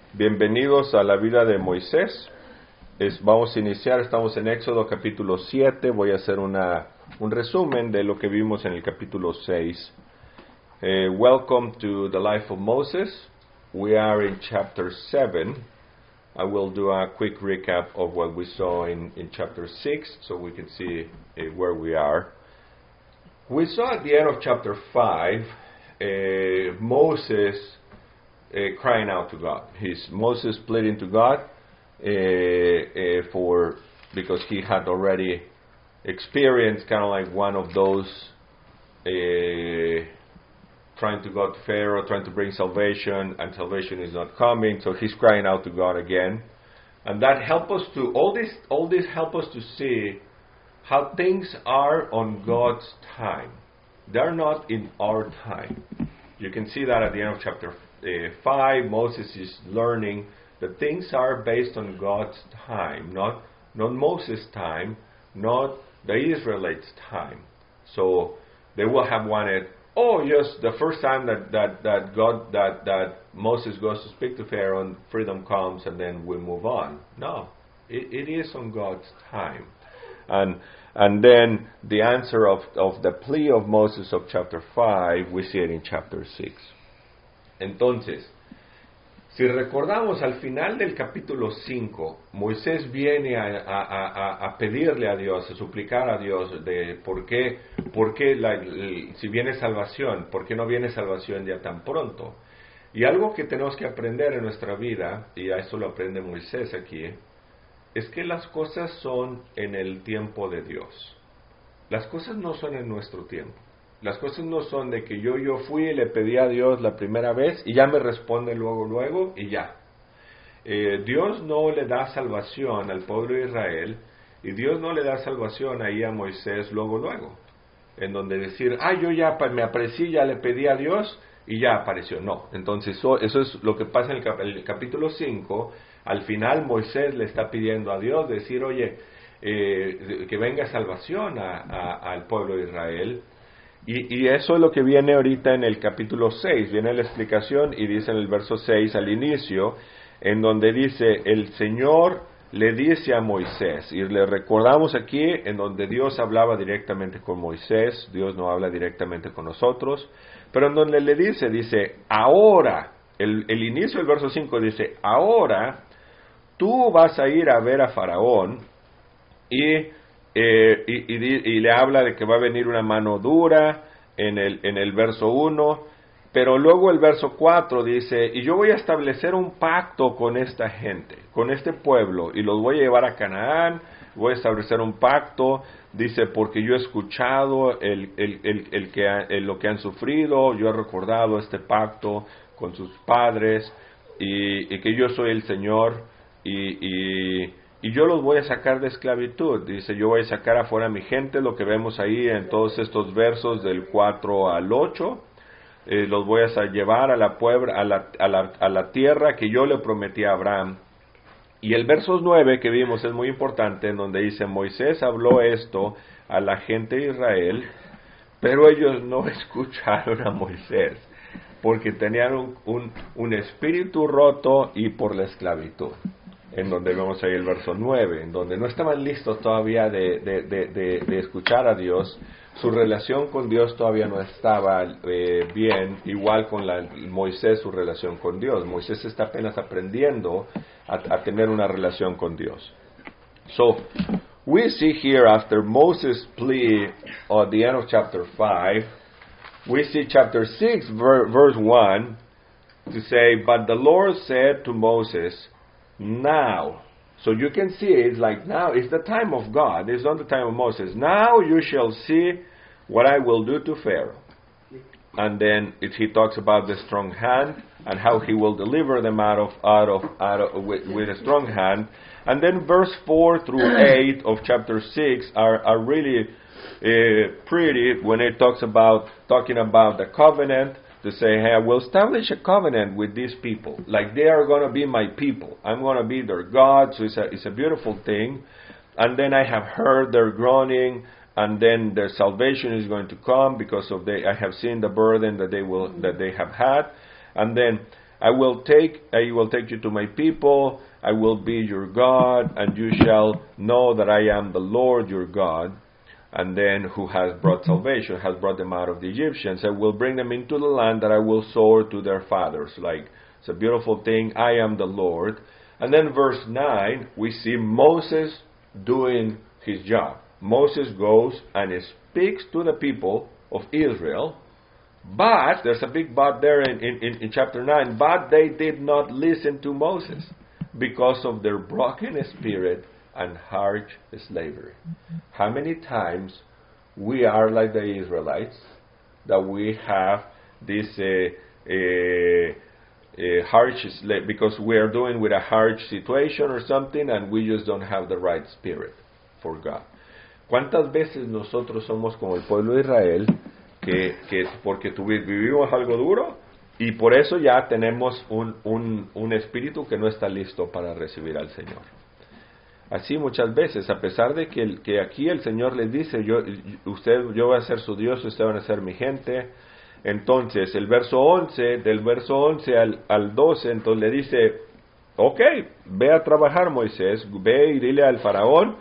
Bienvenidos a la vida de Moisés. Vamos a iniciar, estamos en Éxodo capítulo 7. Voy a hacer un resumen de lo que vimos en el capítulo 6. Welcome to the life of Moses. We are in chapter 7. I will do a quick recap of what we saw in chapter 6 so we can see where we are. We saw at the end of chapter 5 Moses crying out to God. Moses pleading to God because he had already experienced kind of like one of those trying to go to Pharaoh, trying to bring salvation, and salvation is not coming. So he's crying out to God again, and that help us to all this help us to see how things are on God's time. They're not in our time. You can see that at the end of chapter 5, Moses is learning that things are based on God's time, not Moses' time, not the Israelites' time. So they will have wanted, just the first time that Moses goes to speak to Pharaoh and freedom comes and then we move on. No, it is on God's time. And then the answer of the plea of Moses of chapter 5, we see it in chapter 6. Entonces, si recordamos al final del capítulo 5, Moisés viene a pedirle a Dios, a suplicar a Dios de por qué si viene salvación, por qué no viene salvación ya tan pronto. Y algo que tenemos que aprender en nuestra vida, y a eso lo aprende Moisés aquí, es que las cosas son en el tiempo de Dios. Las cosas no son en nuestro tiempo. Las cosas no son de que yo fui y le pedí a Dios la primera vez y ya me responde luego y ya. Dios no le da salvación al pueblo de Israel y Dios no le da salvación ahí a Moisés luego. En donde decir, yo ya me aparecí, ya le pedí a Dios y ya apareció. No, entonces eso es lo que pasa en el capítulo 5. Al final Moisés le está pidiendo a Dios decir, que venga salvación al pueblo de Israel. Y eso es lo que viene ahorita en el capítulo 6. Viene la explicación y dice en el verso 6 al inicio, en donde dice, el Señor le dice a Moisés, y le recordamos aquí en donde Dios hablaba directamente con Moisés, Dios no habla directamente con nosotros, pero en donde le dice, ahora, el inicio del verso 5 dice, ahora tú vas a ir a ver a Faraón y le habla de que va a venir una mano dura en el verso 1, pero luego el verso 4 dice, y yo voy a establecer un pacto con esta gente, con este pueblo, y los voy a llevar a Canaán, voy a establecer un pacto, dice, porque yo he escuchado lo que han sufrido, yo he recordado este pacto con sus padres, y que yo soy el Señor, y yo los voy a sacar de esclavitud. Dice, yo voy a sacar afuera a mi gente, lo que vemos ahí en todos estos versos del 4 al 8. Los voy a llevar a la tierra que yo le prometí a Abraham. Y el verso 9 que vimos es muy importante, en donde dice, Moisés habló esto a la gente de Israel, pero ellos no escucharon a Moisés, porque tenían un espíritu roto y por la esclavitud. En donde vemos ahí el verso 9, en donde no estaban listos todavía de escuchar a Dios, su relación con Dios todavía no estaba bien, igual con Moisés, su relación con Dios. Moisés está apenas aprendiendo a tener una relación con Dios. So, we see here after Moses' plea at the end of chapter 5, we see chapter 6, verse 1, to say, but the Lord said to Moses, now. So you can see it's like now, it's the time of God, it's not the time of Moses. Now you shall see what I will do to Pharaoh. And then he talks about the strong hand and how he will deliver them out of with a strong hand. And then verse 4 through 8 of chapter 6 are really pretty when it talking about the covenant. To say, hey, I will establish a covenant with these people. Like they are going to be my people. I'm going to be their God. So it's a beautiful thing. And then I have heard their groaning. And then their salvation is going to come because I have seen the burden that they have had. And then I will take you to my people, I will be your God, and you shall know that I am the Lord your God, and then who has brought salvation, has brought them out of the Egyptians. I will bring them into the land that I will sow to their fathers. Like, it's a beautiful thing, I am the Lord. And then verse 9, we see Moses doing his job. Moses goes and speaks to the people of Israel, but, there's a big but there in chapter 9, but they did not listen to Moses because of their broken spirit and harsh slavery. How many times we are like the Israelites, that we have this harsh slave, because we are doing with a harsh situation or something, and we just don't have the right spirit for God. ¿Cuántas veces nosotros somos como el pueblo de Israel, que porque vivimos algo duro y por eso ya tenemos un espíritu que no está listo para recibir al Señor? Así muchas veces, a pesar de que aquí el Señor les dice, yo voy a ser su Dios, ustedes van a ser mi gente. Entonces, del verso 11 al 12, entonces le dice, ok, ve a trabajar, Moisés, ve y dile al faraón,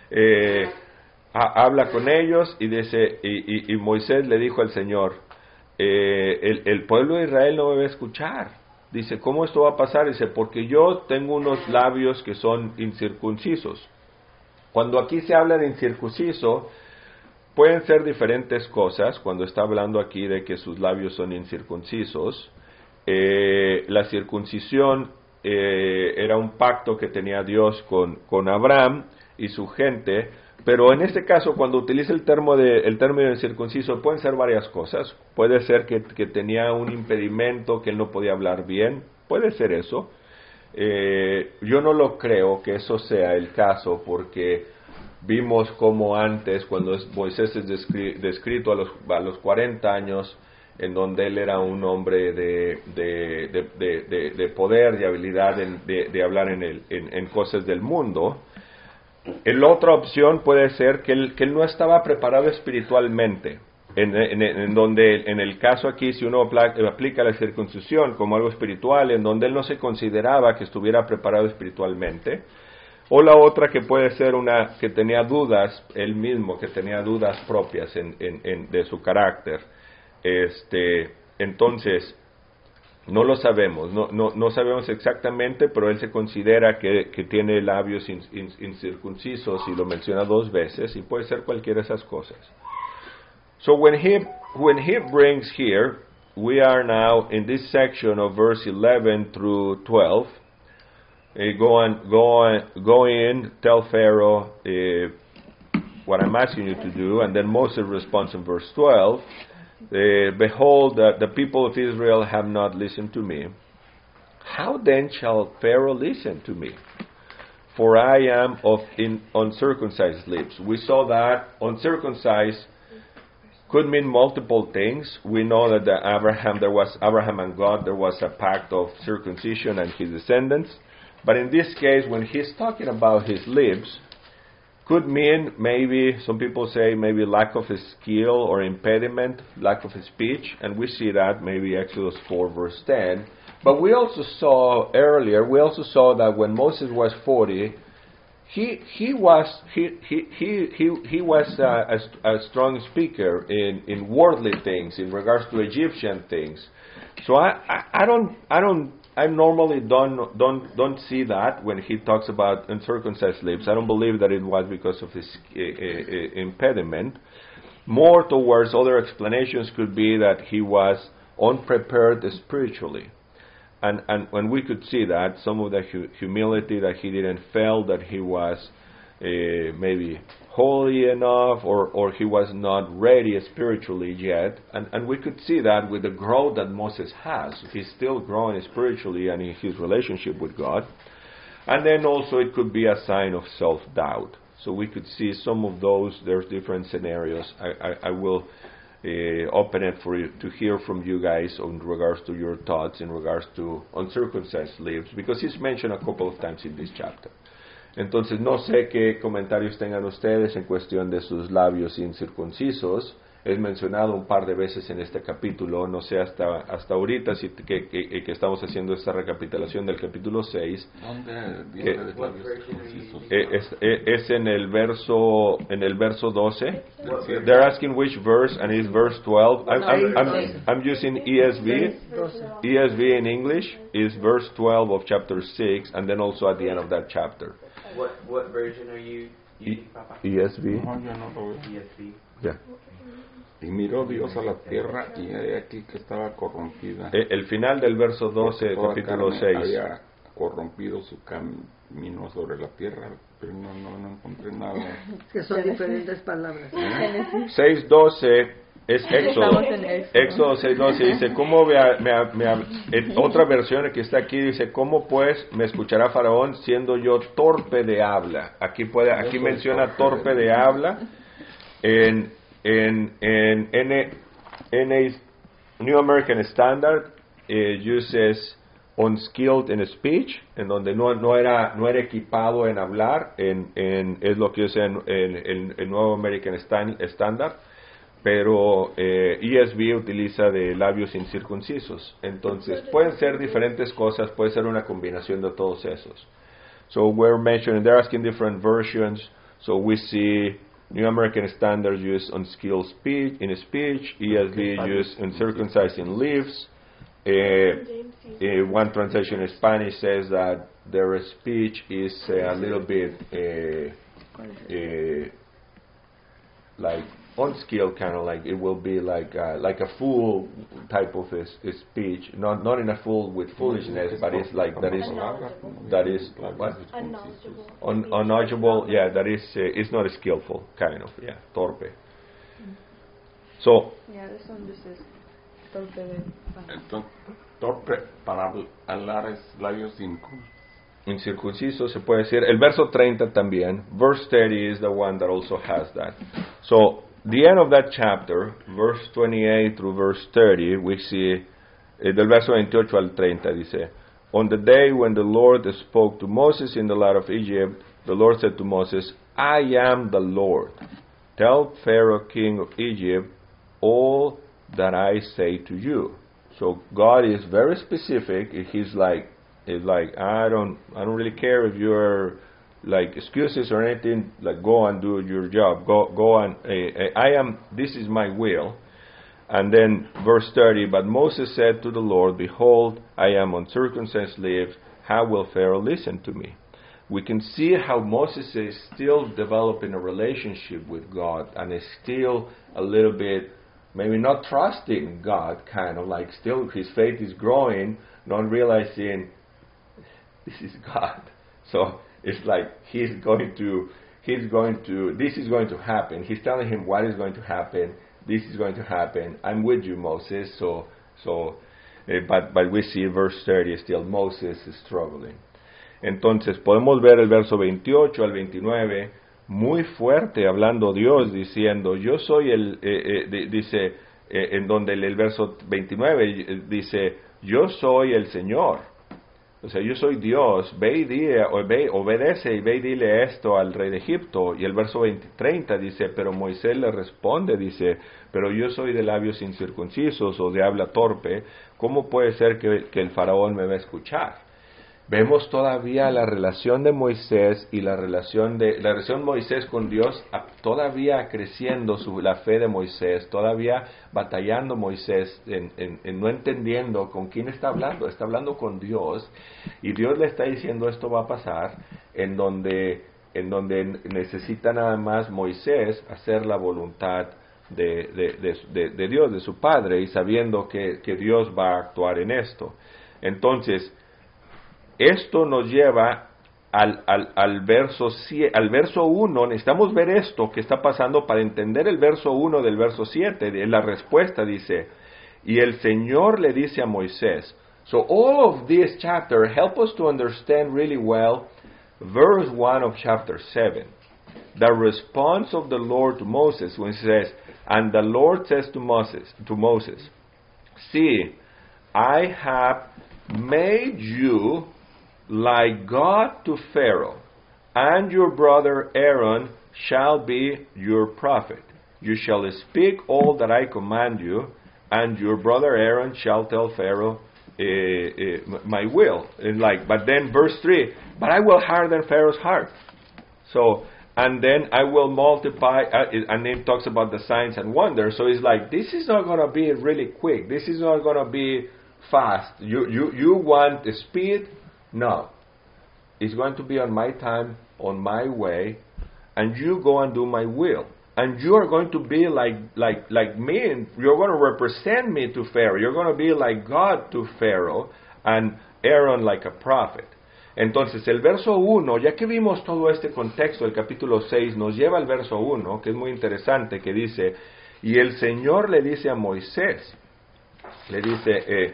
habla con ellos, y dice, y Moisés le dijo al Señor, el pueblo de Israel no me va a escuchar. Dice, ¿cómo esto va a pasar? Dice, porque yo tengo unos labios que son incircuncisos. Cuando aquí se habla de incircunciso, pueden ser diferentes cosas. Cuando está hablando aquí de que sus labios son incircuncisos, la circuncisión era un pacto que tenía Dios con Abraham y su gente. Pero en este caso, cuando utiliza el término de circunciso, pueden ser varias cosas. Puede ser que tenía un impedimento, que él no podía hablar bien. Puede ser eso. Yo no lo creo que eso sea el caso, porque vimos como antes, cuando Moisés es descrito a los 40 años, en donde él era un hombre de poder, de habilidad, de hablar en cosas del mundo. La otra opción puede ser que él no estaba preparado espiritualmente, en donde en el caso aquí, si uno aplica la circuncisión como algo espiritual, en donde él no se consideraba que estuviera preparado espiritualmente. O la otra, que puede ser que tenía dudas él mismo, que tenía dudas propias de su carácter. Entonces, no lo sabemos, no sabemos exactamente, pero él se considera que tiene labios incircuncisos, y lo menciona 2 veces, y puede ser cualquiera de esas cosas. So when he brings here, we are now in this section of verse 11 through 12. Go in, tell Pharaoh what I'm asking you to do, and then Moses responds in verse 12. Behold, the people of Israel have not listened to me. How then shall Pharaoh listen to me? For I am of uncircumcised lips. We saw that uncircumcised could mean multiple things. We know that there was Abraham and God, there was a pact of circumcision and his descendants. But in this case, when he's talking about his lips, could mean maybe, some people say maybe lack of skill or impediment, lack of speech, and we see that maybe Exodus 4 verse 10. But we also saw earlier, that when Moses was 40, he was a strong speaker in worldly things, in regards to Egyptian things. So I normally don't see that when he talks about uncircumcised lips. I don't believe that it was because of his impediment. More towards other explanations could be that he was unprepared spiritually. And when we could see that, some of the humility, that he didn't feel that he was maybe holy enough, or he was not ready spiritually yet. And we could see that with the growth that Moses has. He's still growing spiritually and in his relationship with God. And then also it could be a sign of self-doubt. So we could see some of those. There's different scenarios. I will open it for you to hear from you guys in regards to your thoughts in regards to uncircumcised lips, because it's mentioned a couple of times in this chapter. Entonces no sé qué comentarios tengan ustedes en cuestión de sus labios incircuncisos. es mencionado un par de veces en este capítulo, no sé hasta ahorita que estamos haciendo esta recapitulación del capítulo 6. ¿Dónde dice de labios circuncisos? Es en el verso 12. They're asking which verse, and it's verse 12. I'm using ESV. ESV in English is verse 12 of chapter 6, and then also at the end of that chapter. What version are you using, Papa? ESV. No, yo no lo veo. ESV. Yeah. Y miró Dios a la tierra y he aquí que estaba corrompida. El final del verso 12, Toda capítulo carne 6. había corrompido su camino sobre la tierra, pero no encontré nada. Que son diferentes palabras. 6:12 es Éxodo. Éxodo 6:12 dice, ¿cómo otra versión que está aquí dice, ¿cómo pues me escuchará Faraón siendo yo torpe de habla? Aquí menciona torpe de habla. En New American Standard uses unskilled in speech, en donde no era equipado en hablar, es lo que usa en el Nuevo American Standard, pero ESV utiliza de labios incircuncisos. Entonces pueden ser diferentes cosas, puede ser una combinación de todos esos. So we're mentioning, they're asking different versions, so we see New American Standard use unskilled speech in speech, ESV use uncircumcising lips. One translation in Spanish says that their speech is a little bit like unskilled, kind of like it will be like a fool type of a speech, not in a fool with foolishness, but it's like that is what? Unknowledgeable. Yeah, that is it's not skillful, kind of. Yeah, torpe. So. Yeah, this one just says torpe de. Entonces, torpe para hablar es labios incircunciso se puede decir. El verso 30 también. Verse 30 is the one that also has that. So, the end of that chapter, verse 28 through verse 30, we see, del verso 28 al 30 dice, on the day when the Lord spoke to Moses in the land of Egypt, the Lord said to Moses, I am the Lord. Tell Pharaoh, king of Egypt, all that I say to you. So God is very specific. He's like I don't really care if you're like excuses or anything. Like go and do your job. Go and this is my will. And then verse 30. But Moses said to the Lord, behold, I am uncircumcised lips. How will Pharaoh listen to me? We can see how Moses is still developing a relationship with God and is still a little bit, maybe not trusting God, kind of like still his faith is growing, not realizing this is God. So it's like this is going to happen. He's telling him what is going to happen. This is going to happen. I'm with you, Moses. But we see verse 30 still Moses is struggling. Entonces podemos ver el verso 28 al 29 muy fuerte hablando Dios diciendo yo soy dice en donde el verso 29 dice yo soy el Señor, o sea yo soy Dios, ve y obedece y ve y dile esto al rey de Egipto. Y el verso 30 dice pero Moisés le responde, dice pero yo soy de labios incircuncisos o de habla torpe, ¿cómo puede ser que el faraón me va a escuchar? Vemos todavía la relación de Moisés y la relación Moisés con Dios todavía creciendo la fe de Moisés, todavía batallando Moisés en no entendiendo con quién está hablando con Dios, y Dios le está diciendo esto va a pasar, en donde necesita nada más Moisés hacer la voluntad de Dios, de su Padre, y sabiendo que Dios va a actuar en esto. Entonces, esto nos lleva al verso 1. Necesitamos ver esto que está pasando para entender el verso 1 del verso 7. La respuesta dice, y el Señor le dice a Moisés. So all of this chapter help us to understand really well verse 1 of chapter 7. The response of the Lord to Moses when he says, and the Lord says to Moses, see, I have made you like God to Pharaoh, and your brother Aaron shall be your prophet. you shall speak all that I command you, and your brother Aaron shall tell Pharaoh my will. And but then verse 3, but I will harden Pharaoh's heart. So, and then I will multiply, and it talks about the signs and wonders. So it's like, this is not going to be really quick. This is not going to be fast. You want the speed? No. It's going to be on my time, on my way, and you go and do my will. And you are going to be like me, and you're going to represent me to Pharaoh. You're going to be like God to Pharaoh, and Aaron like a prophet. Entonces, el verso 1, ya que vimos todo este contexto, el capítulo 6, nos lleva al verso 1, que es muy interesante, que dice, y el Señor le dice a Moisés, le dice,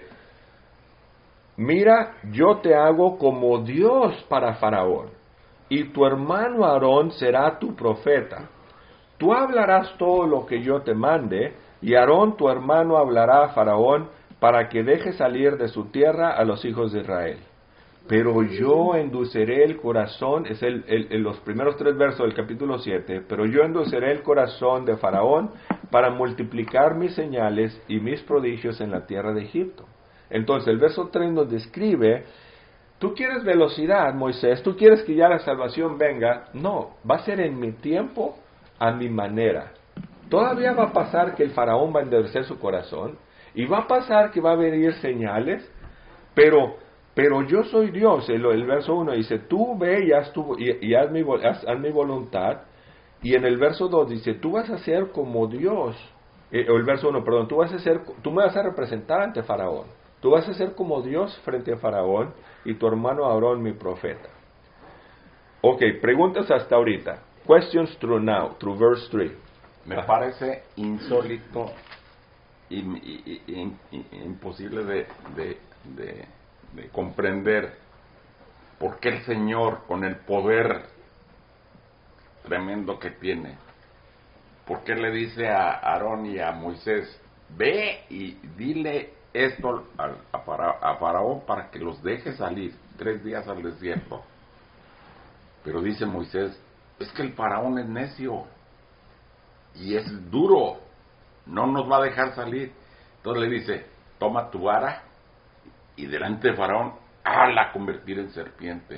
mira, yo te hago como Dios para Faraón, y tu hermano Aarón será tu profeta. Tú hablarás todo lo que yo te mande, y Aarón tu hermano hablará a Faraón para que deje salir de su tierra a los hijos de Israel. Pero yo endulceré el corazón, es los primeros 3 versos del capítulo 7, pero yo endulceré el corazón de Faraón para multiplicar mis señales y mis prodigios en la tierra de Egipto. Entonces el verso 3 nos describe, tú quieres velocidad, Moisés, tú quieres que ya la salvación venga, no, va a ser en mi tiempo, a mi manera. Todavía va a pasar que el Faraón va a endurecer su corazón, y va a pasar que va a venir señales, pero yo soy Dios. El verso 1 dice, tú ve y haz mi voluntad. Y en el verso 2 dice, tú vas a ser como Dios. O el verso 1, perdón, tú me vas a representar ante Faraón. Tú vas a ser como Dios frente a Faraón y tu hermano Aarón mi profeta. Ok, preguntas hasta ahorita. Questions through now, through verse 3. Me parece insólito y imposible de comprender por qué el Señor, con el poder tremendo que tiene, por qué le dice a Aarón y a Moisés, ve y dile esto a Faraón para que los deje salir 3 días al desierto. Pero dice Moisés, es que el Faraón es necio y es duro, no nos va a dejar salir. Entonces le dice, toma tu vara y delante de Faraón, hála convertir en serpiente.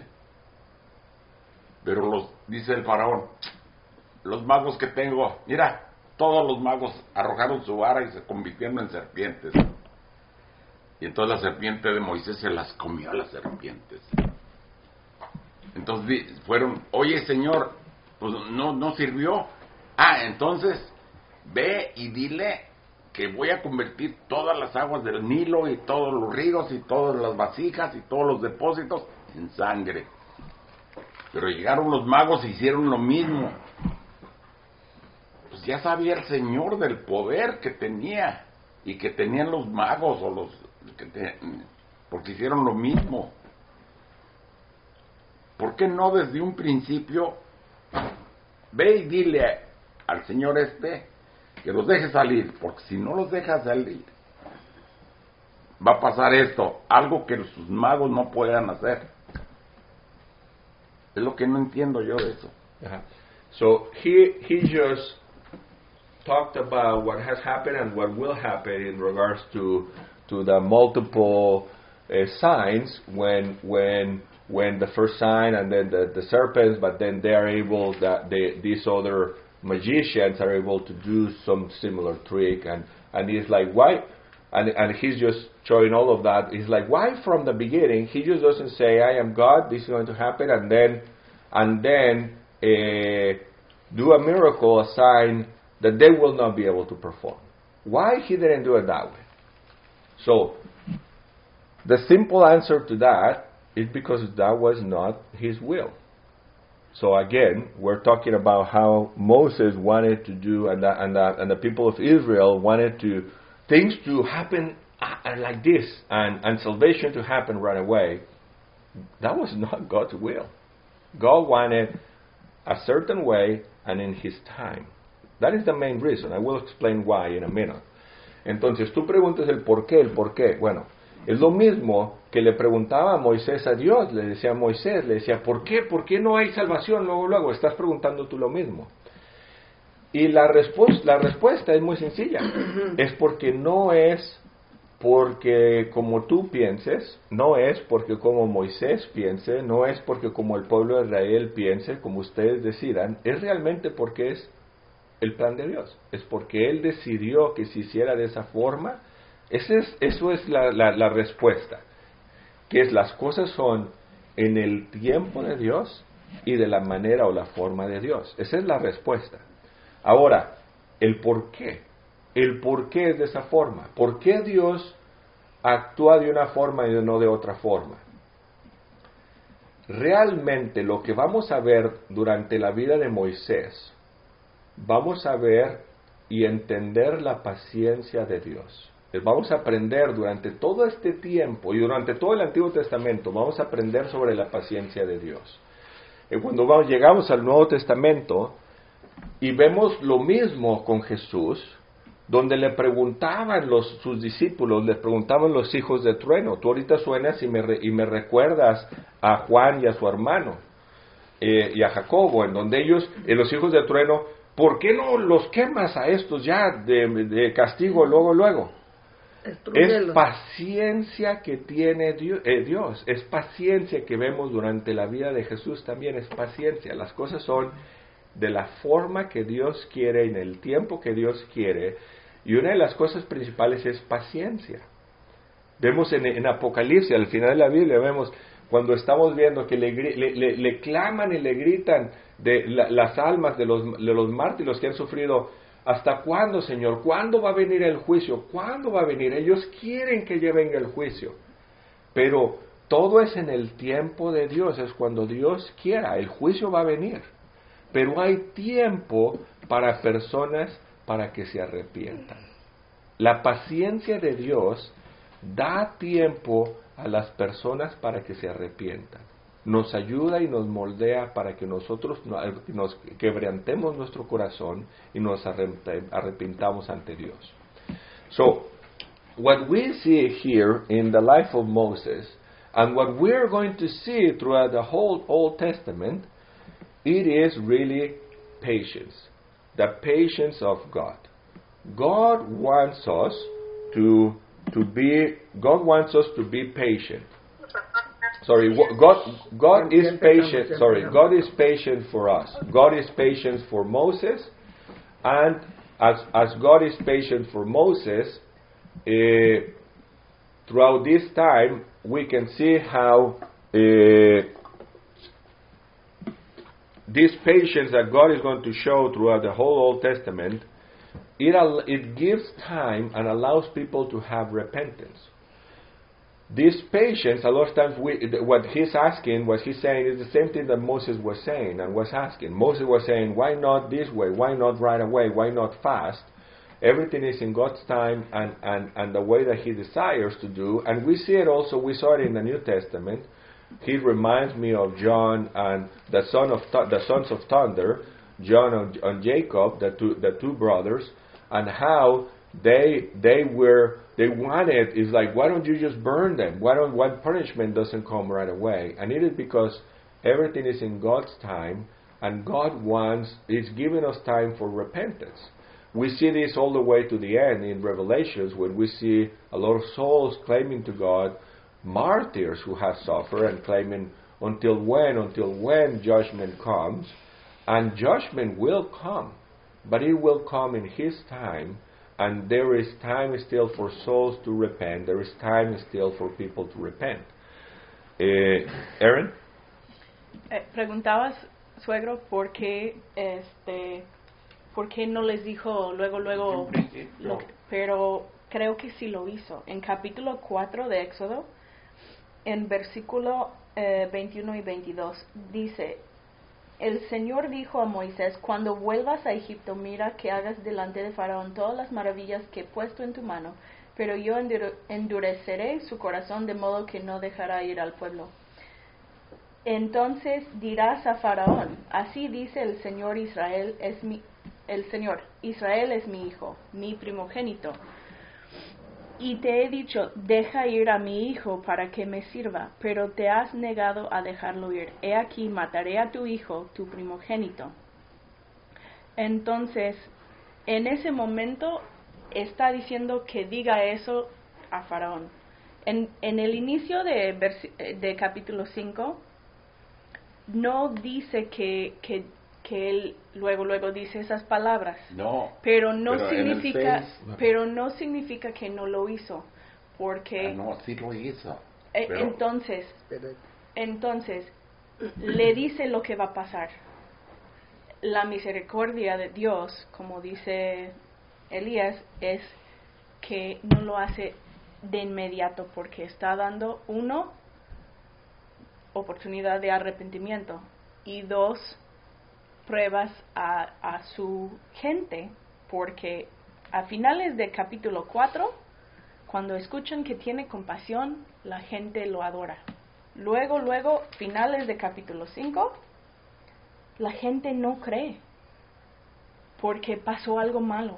Pero dice el Faraón, los magos que tengo, mira, todos los magos arrojaron su vara y se convirtieron en serpientes. Y entonces la serpiente de Moisés se las comió a las serpientes. Entonces fueron, oye Señor, pues no sirvió. Entonces ve y dile que voy a convertir todas las aguas del Nilo y todos los ríos y todas las vasijas y todos los depósitos en sangre. Pero llegaron los magos e hicieron lo mismo. Pues ya sabía el Señor del poder que tenía y que tenían los magos porque hicieron lo mismo. ¿Por qué no desde un principio ve y dile al Señor que los deje salir? Porque si no los deja salir, va a pasar esto, algo que sus magos no puedan hacer. Es lo que no entiendo yo de eso. So he just talked about what has happened and what will happen in regards to the multiple signs when the first sign and then the serpents, but then they are able, these other magicians are able to do some similar trick, and he's like, why? And he's just showing all of that. He's like, why from the beginning he just doesn't say, I am God, this is going to happen, and then do a miracle, a sign that they will not be able to perform? Why he didn't do it that way? So the simple answer to that is because that was not his will. So again, we're talking about how Moses wanted to do, and the people of Israel wanted things to happen like this, and salvation to happen right away. That was not God's will. God wanted a certain way and in His time. That is the main reason. I will explain why in a minute. Entonces, tú preguntas el por qué. Bueno, es lo mismo que le preguntaba a Moisés a Dios. Le decía a Moisés, le decía, ¿por qué? ¿Por qué no hay salvación? Luego, estás preguntando tú lo mismo. Y la respuesta es muy sencilla. Es porque no es porque como tú pienses, no es porque como Moisés piense, no es porque como el pueblo de Israel piense, como ustedes decidan, es realmente porque es el plan de Dios. Es porque Él decidió que se hiciera de esa forma. Eso es la respuesta. Que es las cosas son en el tiempo de Dios y de la manera o la forma de Dios. Esa es la respuesta. Ahora, el por qué. El por qué es de esa forma. ¿Por qué Dios actúa de una forma y no de otra forma? Realmente lo que vamos a ver durante la vida de Moisés, vamos a ver y entender la paciencia de Dios. Vamos a aprender durante todo este tiempo y durante todo el Antiguo Testamento, vamos a aprender sobre la paciencia de Dios. Y cuando llegamos al Nuevo Testamento y vemos lo mismo con Jesús, donde le preguntaban sus discípulos, le preguntaban los hijos de trueno, tú ahorita suenas y me recuerdas a Juan y a su hermano, y a Jacobo, en donde ellos, los hijos de trueno, ¿por qué no los quemas a estos ya de castigo luego? Es paciencia que tiene Dios, es paciencia que vemos durante la vida de Jesús también, es paciencia. Las cosas son de la forma que Dios quiere, en el tiempo que Dios quiere, y una de las cosas principales es paciencia. Vemos en Apocalipsis, al final de la Biblia, vemos cuando estamos viendo que le claman y le gritan de las almas de los mártires que han sufrido. ¿Hasta cuándo, Señor? ¿Cuándo va a venir el juicio? ¿Cuándo va a venir? Ellos quieren que lleven el juicio. Pero todo es en el tiempo de Dios, es cuando Dios quiera. El juicio va a venir. Pero hay tiempo para personas para que se arrepientan. La paciencia de Dios da tiempo a las personas para que se arrepientan. Nos ayuda y nos moldea para que nosotros nos quebrantemos nuestro corazón y nos arrepintamos ante Dios. So, what we see here in the life of Moses, and what we're going to see throughout the whole Old Testament, it is really patience. The patience of God. God wants us to be patient. Sorry, God is patient. Sorry, God is patient for us. God is patient for Moses, and as God is patient for Moses, throughout this time we can see how this patience that God is going to show throughout the whole Old Testament, it gives time and allows people to have repentance. This patience, a lot of times, what he's saying is the same thing that Moses was saying and was asking. Moses was saying, why not this way? Why not right away? Why not fast? Everything is in God's time and the way that He desires to do. And we see it also, we saw it in the New Testament. He reminds me of John and the sons of thunder, John and Jacob, the two brothers, and how they wanted, it's like, why don't you just burn them? Why punishment doesn't come right away? And it is because everything is in God's time, and God is giving us time for repentance. We see this all the way to the end in Revelations, when we see a lot of souls claiming to God, martyrs who have suffered and claiming, until when judgment comes. And judgment will come, but it will come in His time. And there is time still for souls to repent. There is time still for people to repent. Aaron? Preguntabas, suegro, ¿por qué no les dijo luego? Pero creo que sí lo hizo. En capítulo 4 de Éxodo, en versículo 21 y 22, dice: El Señor dijo a Moisés: cuando vuelvas a Egipto, mira que hagas delante de Faraón todas las maravillas que he puesto en tu mano, pero yo endureceré su corazón de modo que no dejará ir al pueblo. Entonces dirás a Faraón: así dice el Señor, Israel es mi hijo, mi primogénito. Y te he dicho: deja ir a mi hijo para que me sirva, pero te has negado a dejarlo ir. He aquí, mataré a tu hijo, tu primogénito. Entonces, en ese momento está diciendo que diga eso a Faraón. En el inicio de capítulo 5, no dice que él luego dice esas palabras. No. Pero no pero en el significa 6, pero no significa que no lo hizo, porque no, sí lo hizo. entonces le dice lo que va a pasar. La misericordia de Dios, como dice Elías, es que no lo hace de inmediato porque está dando, 1, oportunidad de arrepentimiento, y 2, pruebas a su gente, porque a finales de capítulo 4, cuando escuchan que tiene compasión, la gente lo adora. Luego, finales de capítulo 5, la gente no cree, porque pasó algo malo,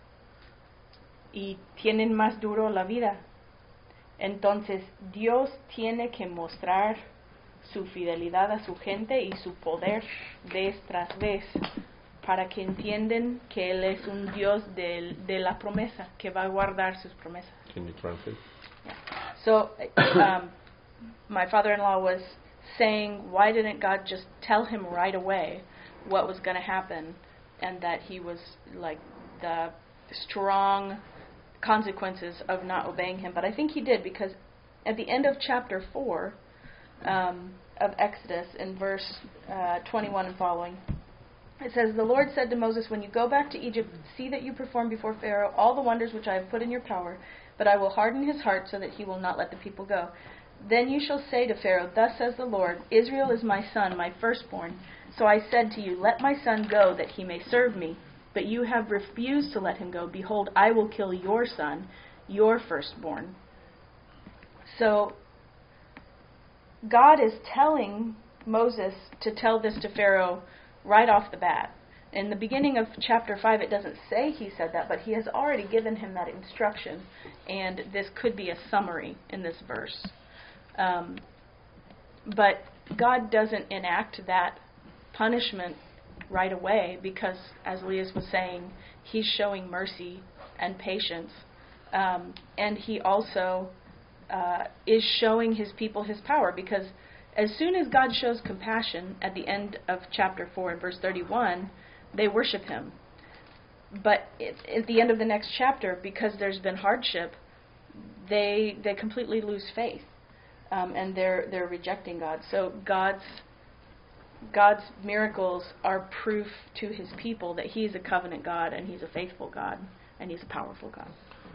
y tienen más duro la vida. Entonces, Dios tiene que mostrar su fidelidad a su gente y su poder vez tras vez, para que entiendan que Él es un Dios de la promesa, que va a guardar sus promesas. Can you translate? So, my father-in-law was saying, why didn't God just tell him right away what was going to happen, and that he was like the strong consequences of not obeying him? But I think he did, because at the end of chapter 4 of Exodus, in verse 21 and following, it says, "The Lord said to Moses, when you go back to Egypt, see that you perform before Pharaoh all the wonders which I have put in your power, but I will harden his heart so that he will not let the people go. Then you shall say to Pharaoh, thus says the Lord, Israel is my son, my firstborn. So I said to you, let my son go, that he may serve me. But you have refused to let him go. Behold, I will kill your son, your firstborn." So God is telling Moses to tell this to Pharaoh right off the bat. In the beginning of chapter 5, it doesn't say he said that, but he has already given him that instruction, and this could be a summary in this verse. But God doesn't enact that punishment right away, because, as Elias was saying, he's showing mercy and patience, and he also is showing his people his power, because as soon as God shows compassion at the end of chapter 4 in verse 31, they worship him. But at the end of the next chapter, because there's been hardship, they completely lose faith, and they're rejecting God. So God's miracles are proof to his people that he's a covenant God, and he's a faithful God, and he's a powerful God.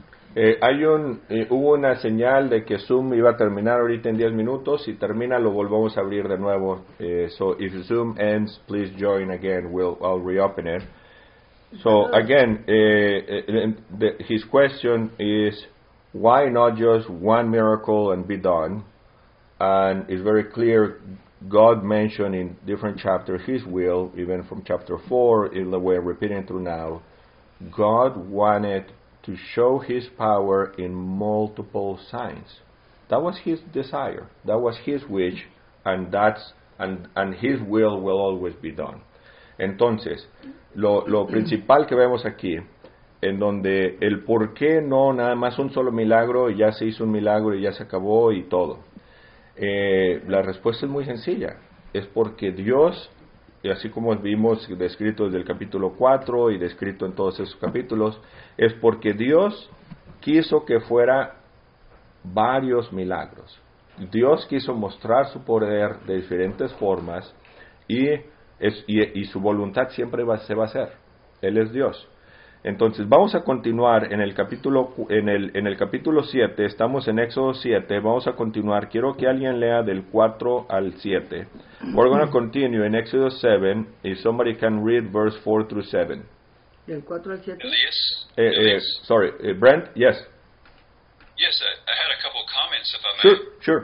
Hubo una señal de que Zoom iba a terminar ahorita en 10 minutos. Si termina, lo volvamos a abrir de nuevo. So if Zoom ends, please join again. I'll reopen it. So again, his question is, why not just one miracle and be done? And it's very clear, God mentioned in different chapters his will, even from chapter 4, in the way I'm repeating through now. God wanted to show his power in multiple signs. That was his desire. That was his wish, and his will always be done. Entonces, lo principal que vemos aquí, en donde el por qué no nada más un solo milagro y ya se hizo un milagro y ya se acabó y todo. La respuesta es muy sencilla. Es porque Dios, y así como vimos descrito desde el capítulo 4 y descrito en todos esos capítulos, es porque Dios quiso que fuera varios milagros. Dios quiso mostrar su poder de diferentes formas y su voluntad siempre se va a hacer. Él es Dios. Entonces vamos a continuar en el capítulo 7, estamos en Éxodo 7, vamos a continuar. Quiero que alguien lea del 4 al 7. We're going to continue in Exodus 7, if somebody can read verse 4 through 7. ¿Del 4 al 7? Elias? Sorry, Brent, yes. Yes, I had a couple comments, if I may. Sure.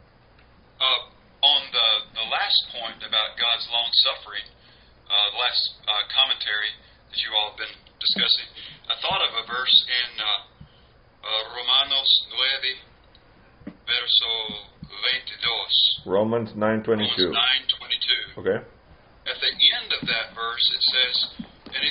On the last point about God's long-suffering, the last commentary that you all have been discussing, I thought of a verse in Romanos 9, verso 22. Romans 9:22. Romans 9:22. Okay. At the end of that verse, it says, "And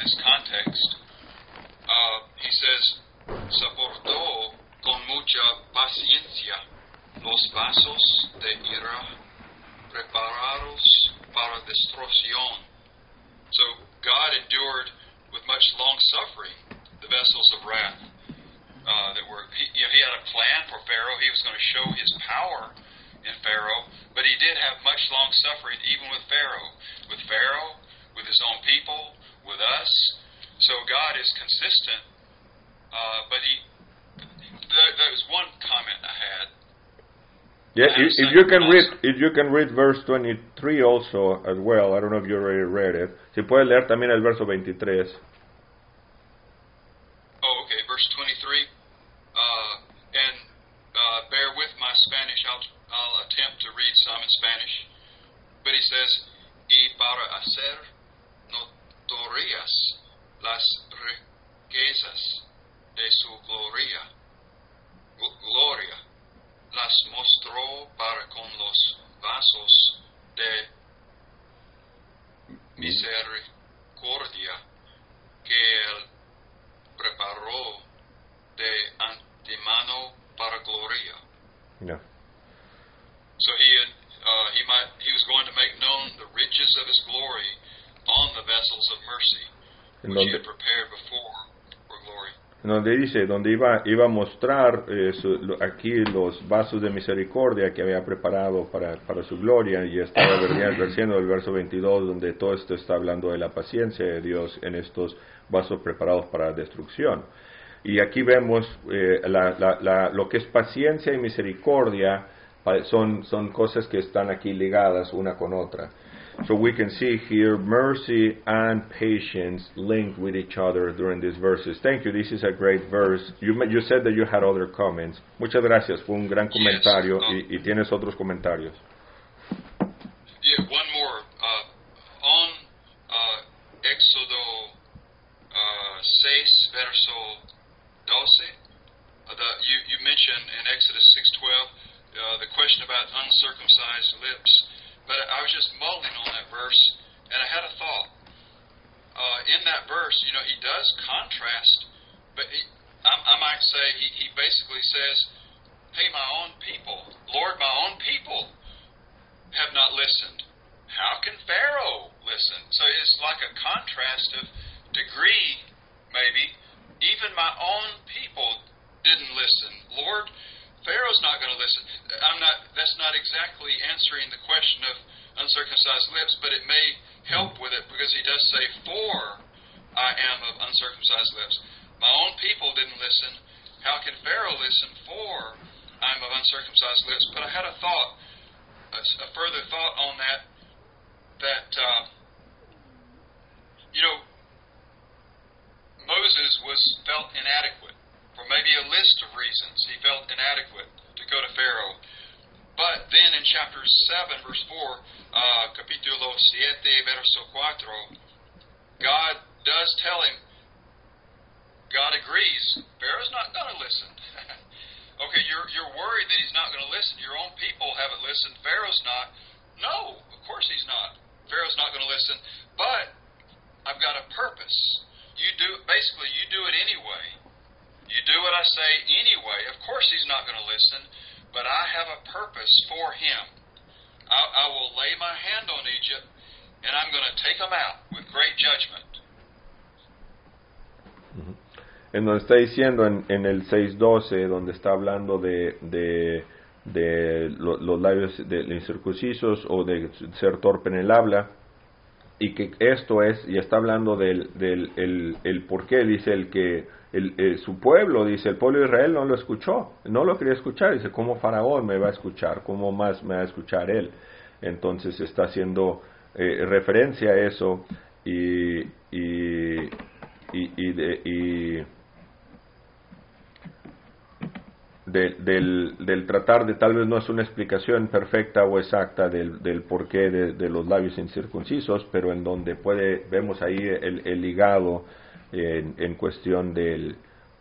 this context. He says, soportó con mucha paciencia los vasos de ira preparados para destrucción. So God endured with much long suffering the vessels of wrath that were. He had a plan for Pharaoh. He was going to show his power in Pharaoh, but he did have much long suffering even with Pharaoh, with his own people, with us. So God is consistent, but there was one comment I had. Yeah, if you can read verse 23 also as well. I don't know if you already read it. Si puede leer también el verso 23. Oh, okay, verse 23. And bear with my Spanish. I'll attempt to read some in Spanish. But he says, y para hacer notorias las riquezas de su gloria, las mostró para con los vasos de misericordia que él preparó de antemano para gloria. Yeah. So he was going to make known the riches of his glory on the vessels of mercy, which he had prepared before for glory. Donde dice, donde iba a mostrar aquí los vasos de misericordia que había preparado para su gloria, y estaba versiendo el verso 22, donde todo esto está hablando de la paciencia de Dios en estos vasos preparados para destrucción. Y aquí vemos lo que es paciencia y misericordia, son cosas que están aquí ligadas una con otra. So we can see here mercy and patience linked with each other during these verses. Thank you. This is a great verse. You said that you had other comments. Muchas gracias. Fue un gran comentario. Y tienes otros comentarios. Yeah, one more. On Éxodo 6, verso 12, you mentioned in Exodus 6:12 the question about uncircumcised lips. But I was just mulling on that verse, and I had a thought. In that verse, he does contrast, but I might say he basically says, hey, my own people, Lord, my own people have not listened. How can Pharaoh listen? So it's like a contrast of degree, maybe. Even my own people didn't listen. Lord, Pharaoh's not going to listen. That's not exactly answering the question of uncircumcised lips, but it may help with it because he does say, for I am of uncircumcised lips. My own people didn't listen. How can Pharaoh listen? For I am of uncircumcised lips. But I had a thought, a further thought on that Moses felt inadequate. For maybe a list of reasons he felt inadequate to go to Pharaoh. But then in chapter 7, verse 4, capítulo 7, verso 4, God does tell him, God agrees, Pharaoh's not going to listen. Okay, you're worried that he's not going to listen. Your own people haven't listened. Pharaoh's not. No, of course he's not. Pharaoh's not going to listen. But I've got a purpose. You do it anyway. You do what I say anyway. Of course he's not going to listen, but I have a purpose for him. I will lay my hand on Egypt, and I'm going to take them out with great judgment. En donde está diciendo en el 6:12, donde está hablando de los labios de incircuncisos o de ser torpe en el habla, y que esto es, y está hablando del por qué, dice su pueblo, dice el pueblo de Israel no lo escuchó, no lo quería escuchar, dice, ¿cómo Faraón me va a escuchar? ¿Cómo más me va a escuchar él? Entonces está haciendo referencia a eso del tratar de, tal vez no es una explicación perfecta o exacta del porqué de los labios incircuncisos, pero en donde vemos ahí el ligado en cuestión del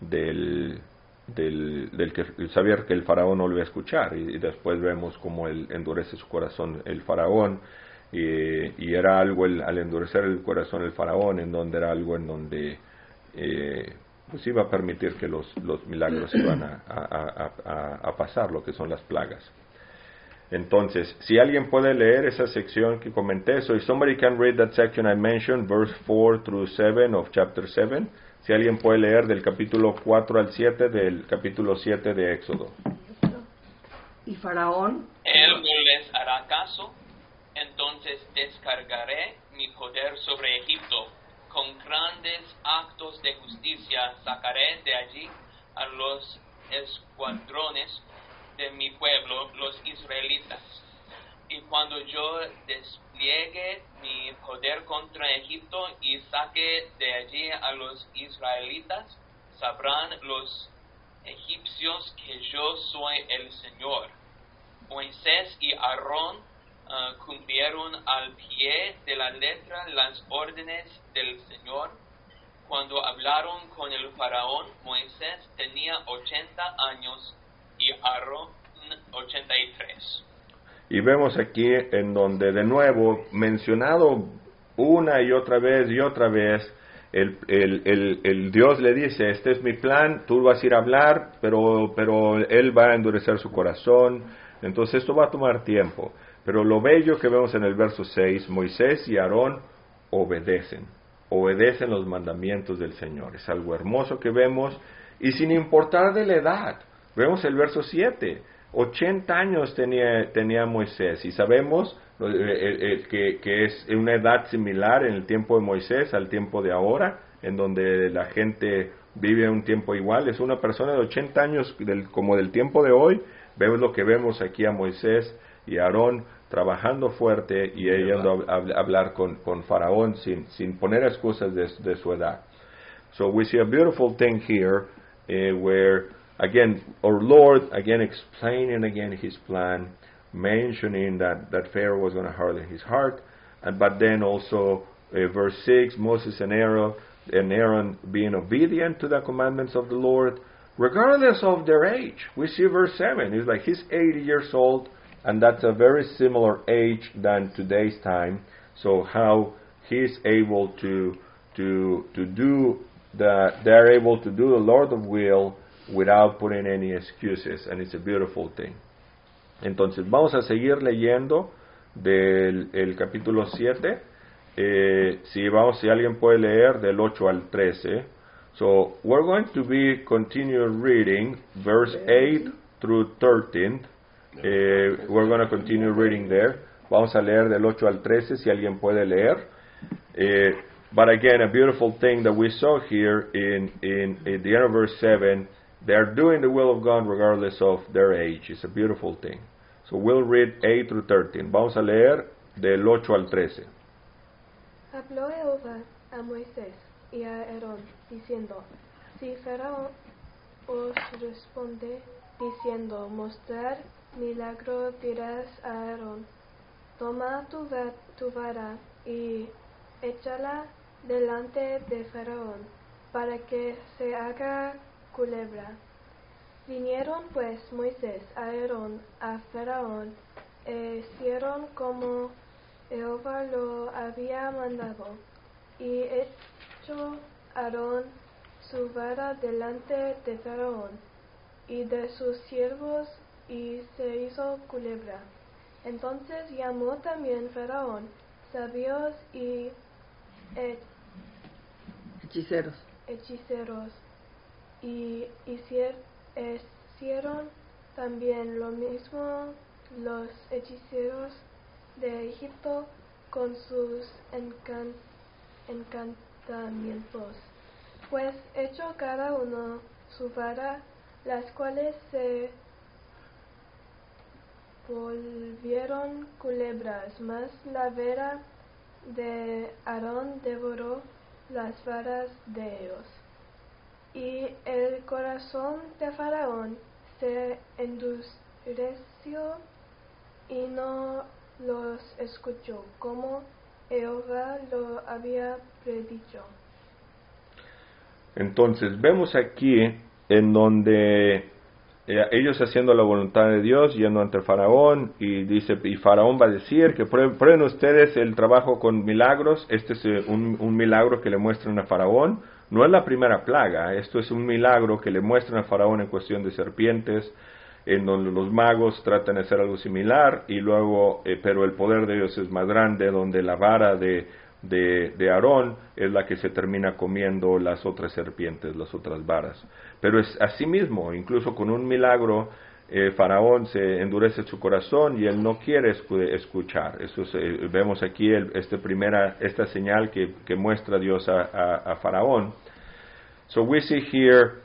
que saber que el faraón no lo iba a escuchar, y después vemos cómo él endurece su corazón el faraón, y era algo al endurecer el corazón del faraón, en donde era algo en donde pues iba a permitir que los milagros iban a pasar, lo que son las plagas. Entonces, si alguien puede leer esa sección que comenté, so if somebody can read that section I mentioned, verse 4 through 7 of chapter 7, si alguien puede leer del capítulo 4 al 7 del capítulo 7 de Éxodo. Y Faraón, Él no les hará caso, entonces descargaré mi poder sobre Egipto. Con grandes actos de justicia sacaré de allí a los escuadrones de mi pueblo, los israelitas. Y cuando yo despliegue mi poder contra Egipto y saque de allí a los israelitas, sabrán los egipcios que yo soy el Señor. Moisés y Aarón cumplieron al pie de la letra las órdenes del Señor. Cuando hablaron con el faraón, Moisés tenía 80 años y Aarón 83. Y vemos aquí en donde de nuevo, mencionado una y otra vez, el Dios le dice, este es mi plan, tú vas a ir a hablar, pero él va a endurecer su corazón, entonces esto va a tomar tiempo. Pero lo bello que vemos en el verso 6, Moisés y Aarón obedecen los mandamientos del Señor. Es algo hermoso que vemos, y sin importar de la edad. Vemos el verso 7, 80 años tenía Moisés, y sabemos que es una edad similar en el tiempo de Moisés al tiempo de ahora, en donde la gente vive un tiempo igual. Es una persona de 80 años como del tiempo de hoy. Vemos lo que vemos aquí a Moisés y a Aarón trabajando fuerte y yendo a hablar con Faraón sin poner excusas de su edad. So we see a beautiful thing here where again our Lord again explaining again his plan, mentioning that Pharaoh was going to harden his heart, but then also verse 6, Moses and Aaron being obedient to the commandments of the Lord regardless of their age. We see verse 7, it's like he's 80 years old, and that's a very similar age than today's time. So how he's able to do they're able to do the Lord of will without putting any excuses, and it's a beautiful thing. Entonces vamos a seguir leyendo del capítulo 7. Si alguien puede leer del 8 al 13. So we're going to continue reading verse 8 through 13. We're going to continue reading there. Vamos a leer del 8 al 13 si alguien puede leer. But again, a beautiful thing that we saw here in the end of verse 7, they're doing the will of God regardless of their age. It's a beautiful thing. So we'll read 8 through 13. Vamos a leer del 8 al 13. Habló Jehová a Moisés y a Aarón, diciendo, si Faraón os responde, diciendo, mostrar milagro dirás a Aarón, toma tu vara y échala delante de Faraón, para que se haga culebra. Vinieron pues Moisés a Aarón a Faraón, e hicieron como Jehová lo había mandado, y echó Aarón su vara delante de Faraón y de sus siervos, y se hizo culebra. Entonces llamó también Faraón sabios y hechiceros, y hicieron también lo mismo los hechiceros de Egipto con sus encantamientos. Pues echó cada uno su vara, las cuales se volvieron culebras, mas la vara de Aarón devoró las varas de ellos. Y el corazón de Faraón se endureció y no los escuchó, como Jehová lo había predicho. Entonces vemos aquí en donde ellos haciendo la voluntad de Dios, yendo ante Faraón, y dice, y Faraón va a decir que prueben ustedes el trabajo con milagros. Este es un milagro que le muestran a Faraón. No es la primera plaga, esto es un milagro que le muestran a Faraón en cuestión de serpientes, en donde los magos tratan de hacer algo similar, y luego, pero el poder de Dios es más grande, donde la vara de Aarón es la que se termina comiendo las otras serpientes, las otras varas. Pero es así mismo, incluso con un milagro, Faraón se endurece su corazón y él no quiere escuchar. Eso es, vemos aquí esta señal que muestra Dios a Faraón. So we see here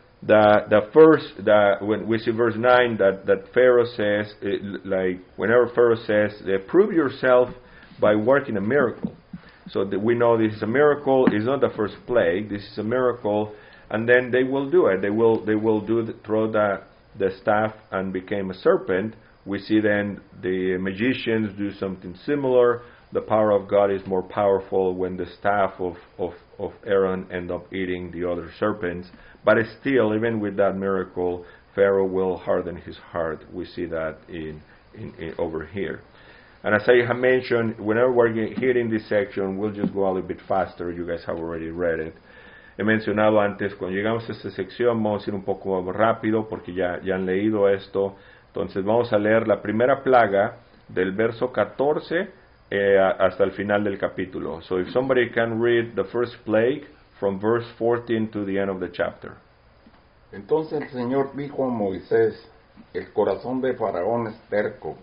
when we see verse 9 that Pharaoh says, like whenever Pharaoh says, prove yourself by working a miracle. So that we know this is a miracle. It's not the first plague. This is a miracle, and then they will do it. They will throw the staff and became a serpent. We see then the magicians do something similar. The power of God is more powerful when the staff of Aaron end up eating the other serpents. But still, even with that miracle, Pharaoh will harden his heart. We see that in over here. And as I have mentioned, whenever we're here in this section, we'll just go a little bit faster. You guys have already read it. He mencionado antes, cuando llegamos a esta sección, vamos a ir un poco más rápido porque ya han leído esto. Entonces vamos a leer la primera plaga del verso 14 hasta el final del capítulo. So if somebody can read the first plague from verse 14 to the end of the chapter. Entonces el Señor dijo a Moisés, el corazón de Faraón es terco,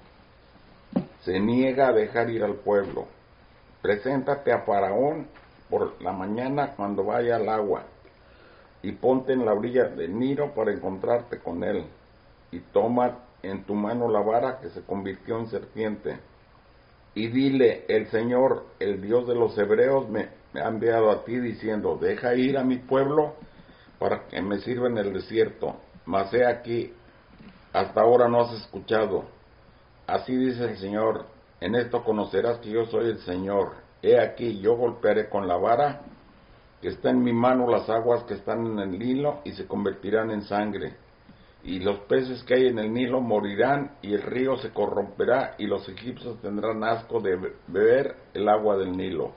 se niega a dejar ir al pueblo. Preséntate a Faraón por la mañana cuando vaya al agua, y ponte en la orilla del Nilo para encontrarte con él, y toma en tu mano la vara que se convirtió en serpiente, y dile, el Señor, el Dios de los hebreos, me ha enviado a ti diciendo, deja ir a mi pueblo para que me sirva en el desierto, mas he aquí, hasta ahora no has escuchado. Así dice el Señor, en esto conocerás que yo soy el Señor. He aquí, yo golpearé con la vara que está en mi mano las aguas que están en el Nilo y se convertirán en sangre. Y los peces que hay en el Nilo morirán y el río se corromperá y los egipcios tendrán asco de beber el agua del Nilo.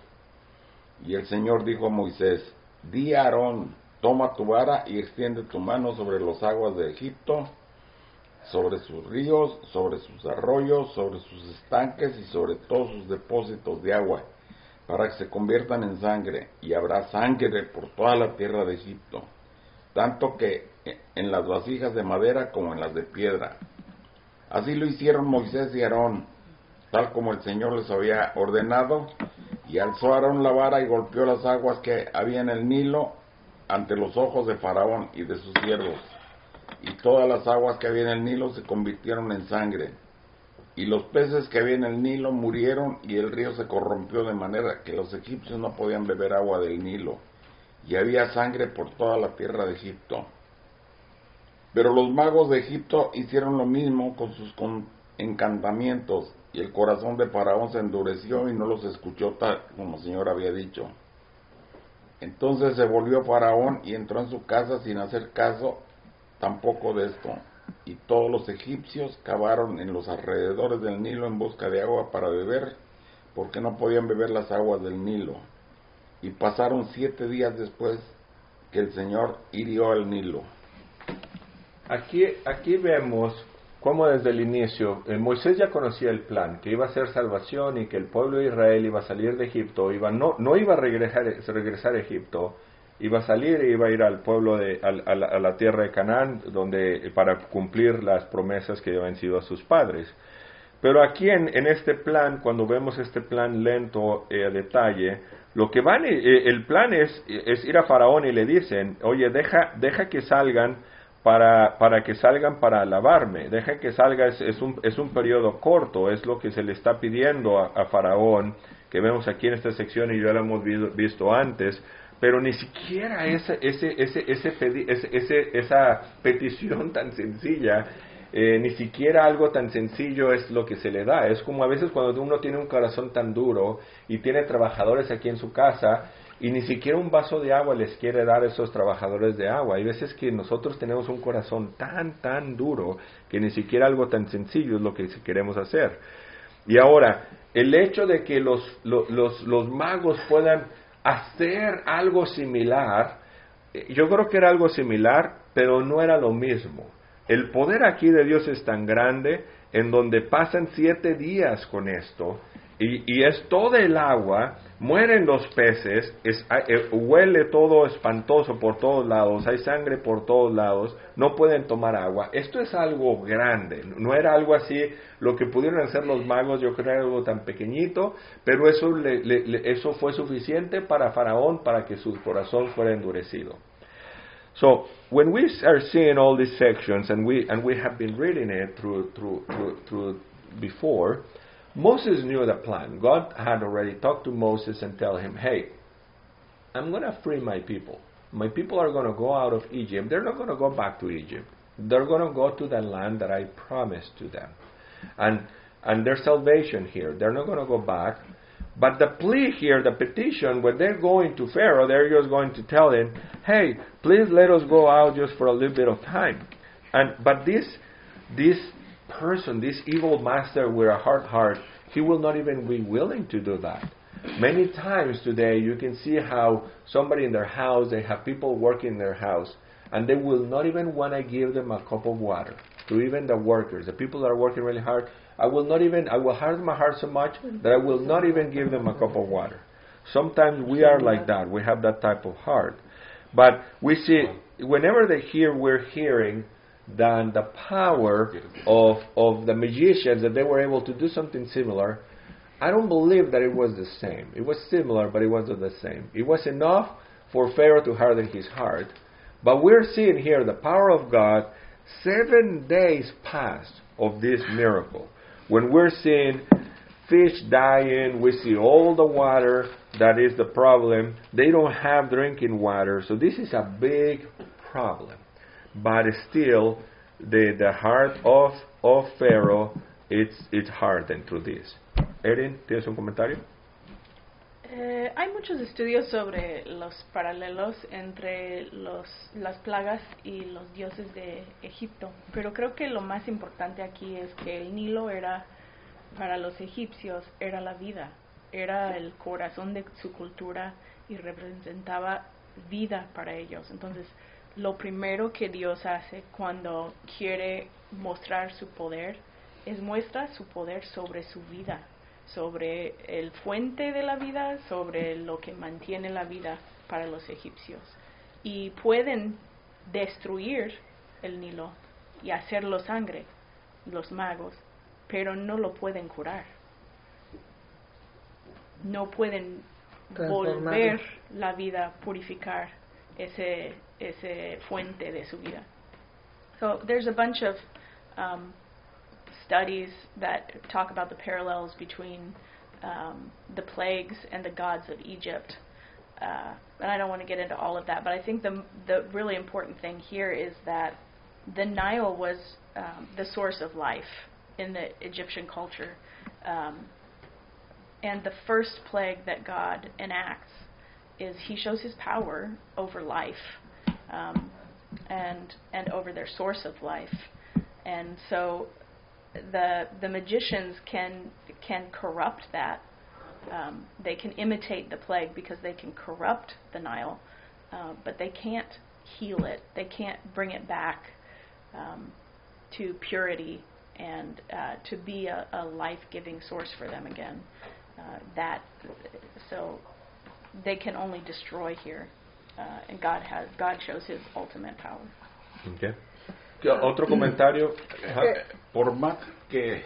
Y el Señor dijo a Moisés, di a Aarón, toma tu vara y extiende tu mano sobre las aguas de Egipto, sobre sus ríos, sobre sus arroyos, sobre sus estanques y sobre todos sus depósitos de agua, para que se conviertan en sangre, y habrá sangre por toda la tierra de Egipto, tanto que en las vasijas de madera como en las de piedra. Así lo hicieron Moisés y Aarón, tal como el Señor les había ordenado, y alzó Aarón la vara y golpeó las aguas que había en el Nilo ante los ojos de Faraón y de sus siervos. Y todas las aguas que había en el Nilo se convirtieron en sangre. Y los peces que había en el Nilo murieron y el río se corrompió de manera que los egipcios no podían beber agua del Nilo. Y había sangre por toda la tierra de Egipto. Pero los magos de Egipto hicieron lo mismo con sus encantamientos. Y el corazón de Faraón se endureció y no los escuchó tal como el Señor había dicho. Entonces se volvió Faraón y entró en su casa sin hacer caso tampoco de esto, y todos los egipcios cavaron en los alrededores del Nilo en busca de agua para beber, porque no podían beber las aguas del Nilo. Y pasaron 7 días después que el Señor hirió al Nilo. Aquí vemos cómo desde el inicio Moisés ya conocía el plan, que iba a ser salvación y que el pueblo de Israel iba a salir de Egipto, no iba a regresar a Egipto, iba a salir e iba a ir al pueblo a la tierra de Canaán, para cumplir las promesas que habían sido a sus padres. Pero aquí en este plan, cuando vemos este plan lento a detalle, lo que el plan es ir a Faraón y le dicen, oye, deja que salgan para que salgan para alabarme, deja que salga, es un periodo corto, es lo que se le está pidiendo a Faraón, que vemos aquí en esta sección y ya lo hemos visto antes. Pero ni siquiera esa petición tan sencilla Ni siquiera algo tan sencillo es lo que se le da. Es como a veces cuando uno tiene un corazón tan duro y tiene trabajadores aquí en su casa y ni siquiera un vaso de agua les quiere dar a esos trabajadores de agua. Hay veces que nosotros tenemos un corazón tan duro que ni siquiera algo tan sencillo es lo que queremos hacer. Y ahora, el hecho de que los magos puedan hacer algo similar, yo creo que era algo similar, pero no era lo mismo. El poder aquí de Dios es tan grande, en donde pasan 7 días con esto, y es todo el agua, mueren los peces, huele todo espantoso por todos lados, hay sangre por todos lados, no pueden tomar agua. Esto es algo grande, no era algo así, lo que pudieron hacer los magos, yo creo era algo tan pequeñito, pero eso fue suficiente para Faraón, para que su corazón fuera endurecido. So when we are seeing all these sections, and we have been reading it through before, Moses knew the plan. God had already talked to Moses and tell him, hey, I'm going to free my people. My people are going to go out of Egypt. They're not going to go back to Egypt. They're going to go to the land that I promised to them. And there's salvation here. They're not going to go back. But the plea here, the petition, when they're going to Pharaoh, they're just going to tell him, hey, please let us go out just for a little bit of time. But this person, this evil master with a hard heart, he will not even be willing to do that. Many times today you can see how somebody in their house, they have people working in their house, and they will not even want to give them a cup of water. To even the workers, the people that are working really hard, I will harden my heart so much that I will not even give them a cup of water. Sometimes we are like that. We have that type of heart. But we see, whenever we're hearing than the power of the magicians, that they were able to do something similar, I don't believe that it was the same. It was similar, but it wasn't the same. It was enough for Pharaoh to harden his heart. But we're seeing here the power of God. 7 days passed of this miracle. When we're seeing fish dying, we see all the water, that is the problem. They don't have drinking water, so this is a big problem. But still, the heart of Pharaoh, it's hardened through this. Erin, ¿tienes un comentario? Hay muchos estudios sobre los paralelos entre las plagas y los dioses de Egipto, pero creo que lo más importante aquí es que el Nilo era, para los egipcios, era la vida, era el corazón de su cultura y representaba vida para ellos. Entonces, lo primero que Dios hace cuando quiere mostrar su poder es muestra su poder sobre su vida, sobre el fuente de la vida, sobre lo que mantiene la vida para los egipcios. Y pueden destruir el Nilo y hacerlo sangre, los magos, pero no lo pueden curar. No pueden volver la vida, purificar ese fuente de su vida. So there's a bunch of studies that talk about the parallels between the plagues and the gods of Egypt. And I don't want to get into all of that, but I think the really important thing here is that the Nile was the source of life in the Egyptian culture. And the first plague that God enacts is he shows his power over life and over their source of life. And so the magicians can corrupt that. They can imitate the plague because they can corrupt the Nile, but they can't heal it. They can't bring it back to purity and to be a life-giving source for them again. So they can only destroy here, and God shows His ultimate power. Okay. Otro comentario. Por más que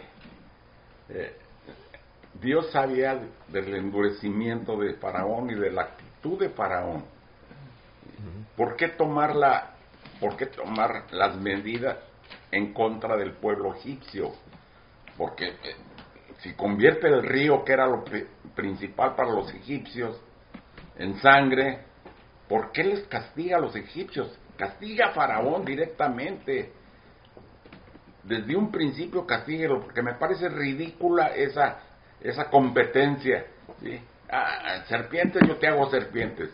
Dios sabía del endurecimiento de Faraón y de la actitud de Faraón, ¿por qué tomar las medidas en contra del pueblo egipcio? Porque si convierte el río, que era lo principal para los egipcios, en sangre, ¿por qué les castiga a los egipcios? Castiga a Faraón directamente. desde un principio castíguelo, porque me parece ridícula esa competencia, ¿sí? Serpientes, yo te hago serpientes.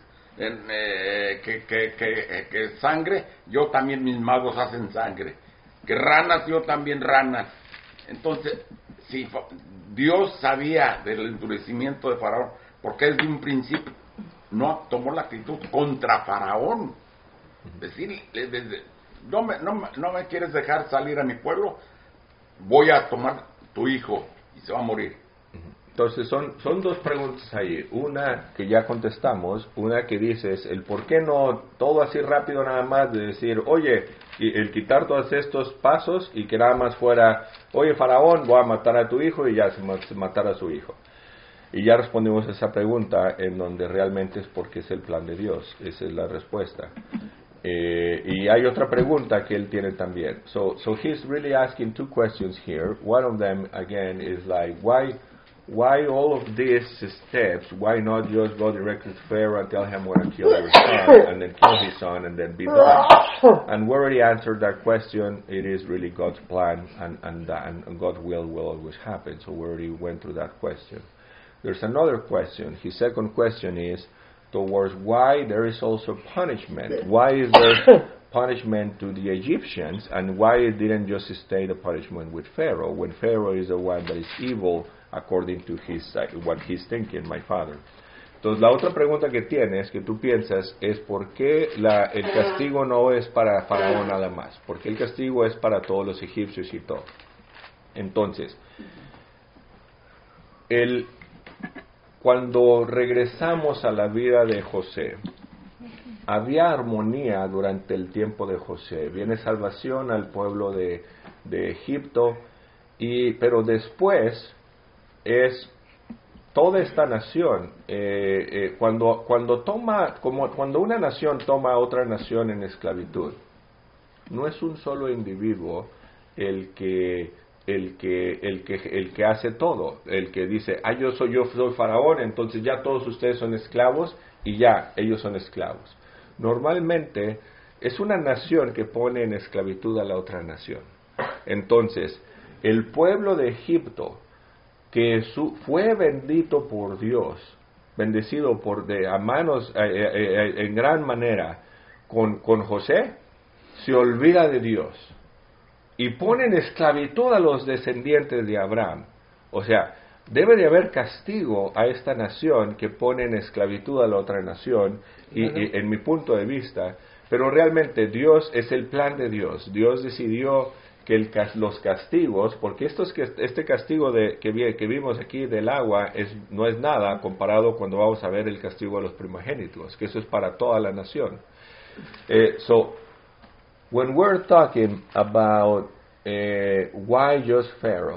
Que sangre, yo también, mis magos hacen sangre. Que ranas, yo también ranas. Entonces, si Dios sabía del endurecimiento de Faraón, porque desde un principio no tomó la actitud contra Faraón. Decirle, no me quieres dejar salir a mi pueblo, voy a tomar tu hijo y se va a morir. Entonces son dos preguntas ahí, una que ya contestamos, una que dices el por qué no todo así rápido nada más de decir, oye, y el quitar todos estos pasos y que nada más fuera, oye Faraón, voy a matar a tu hijo y ya se matar a su hijo. Y ya respondimos a esa pregunta en donde realmente es porque es el plan de Dios, esa es la respuesta. Y hay otra pregunta que él tiene también. So he's really asking two questions here. One of them again is like, why all of these steps? Why not just go directly to Pharaoh and tell him I'm going to kill your son, and then kill his son, and then be done? And we already answered that question. It is really God's plan, and God's will always happen. So we already went through that question. There's another question. His second question is towards why there is also punishment. Why is there punishment to the Egyptians, and why it didn't just stay the punishment with Pharaoh, when Pharaoh is the one that is evil according to what he's thinking, my father. Entonces la otra pregunta que tienes, que tú piensas, es por qué el castigo no es para Faraón nada más, porque el castigo es para todos los egipcios y todo. Entonces, cuando regresamos a la vida de José, había armonía durante el tiempo de José. Viene salvación al pueblo de Egipto, pero después es toda esta nación. Cuando una nación toma a otra nación en esclavitud, no es un solo individuo el que hace todo, el que dice, yo soy Faraón, entonces ya todos ustedes son esclavos y ya ellos son esclavos. Normalmente es una nación que pone en esclavitud a la otra nación. Entonces, el pueblo de Egipto, que fue bendito por Dios, bendecido a manos en gran manera con José, se olvida de Dios y pone en esclavitud a los descendientes de Abraham. O sea, debe de haber castigo a esta nación que pone en esclavitud a la otra nación, y en mi punto de vista, pero realmente Dios es el plan de Dios. Dios decidió que los castigos, porque este castigo que vimos aquí del agua no es nada comparado cuando vamos a ver el castigo de los primogénitos, que eso es para toda la nación. So, when we're talking about why just Pharaoh,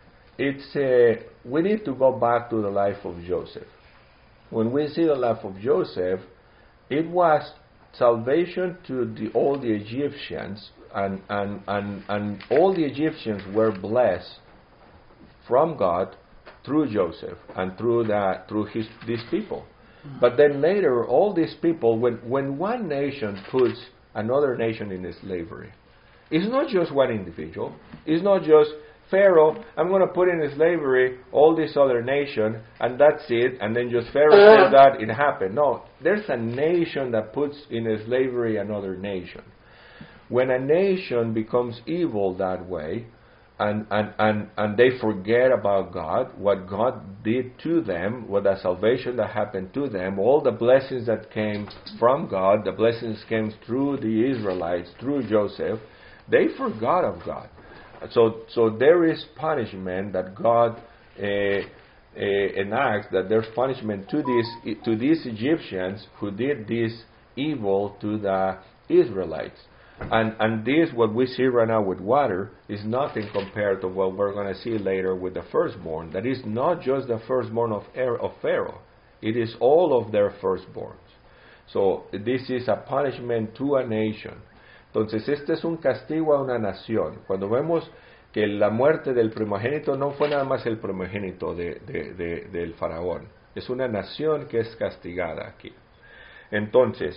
we need to go back to the life of Joseph. When we see the life of Joseph, it was salvation to all the Egyptians, and all the Egyptians were blessed from God through Joseph and through these people. But then later, all these people, when one nation puts another nation in slavery, it's not just one individual. It's not just Pharaoh, I'm going to put in slavery all this other nation, and that's it, and then just Pharaoh says that, it happened. No, there's a nation that puts in slavery another nation. When a nation becomes evil that way, and they forget about God, what God did to them, what the salvation that happened to them, all the blessings that came from God, the blessings came through the Israelites, through Joseph, they forgot of God. So there is punishment that God enacts, that there's punishment to these Egyptians who did this evil to the Israelites. And this, what we see right now with water, is nothing compared to what we're going to see later with the firstborn. That is not just the firstborn of Pharaoh. It is all of their firstborns. So this is a punishment to a nation. Entonces, este es un castigo a una nación. Cuando vemos que la muerte del primogénito no fue nada más el primogénito del faraón. Es una nación que es castigada aquí. Entonces,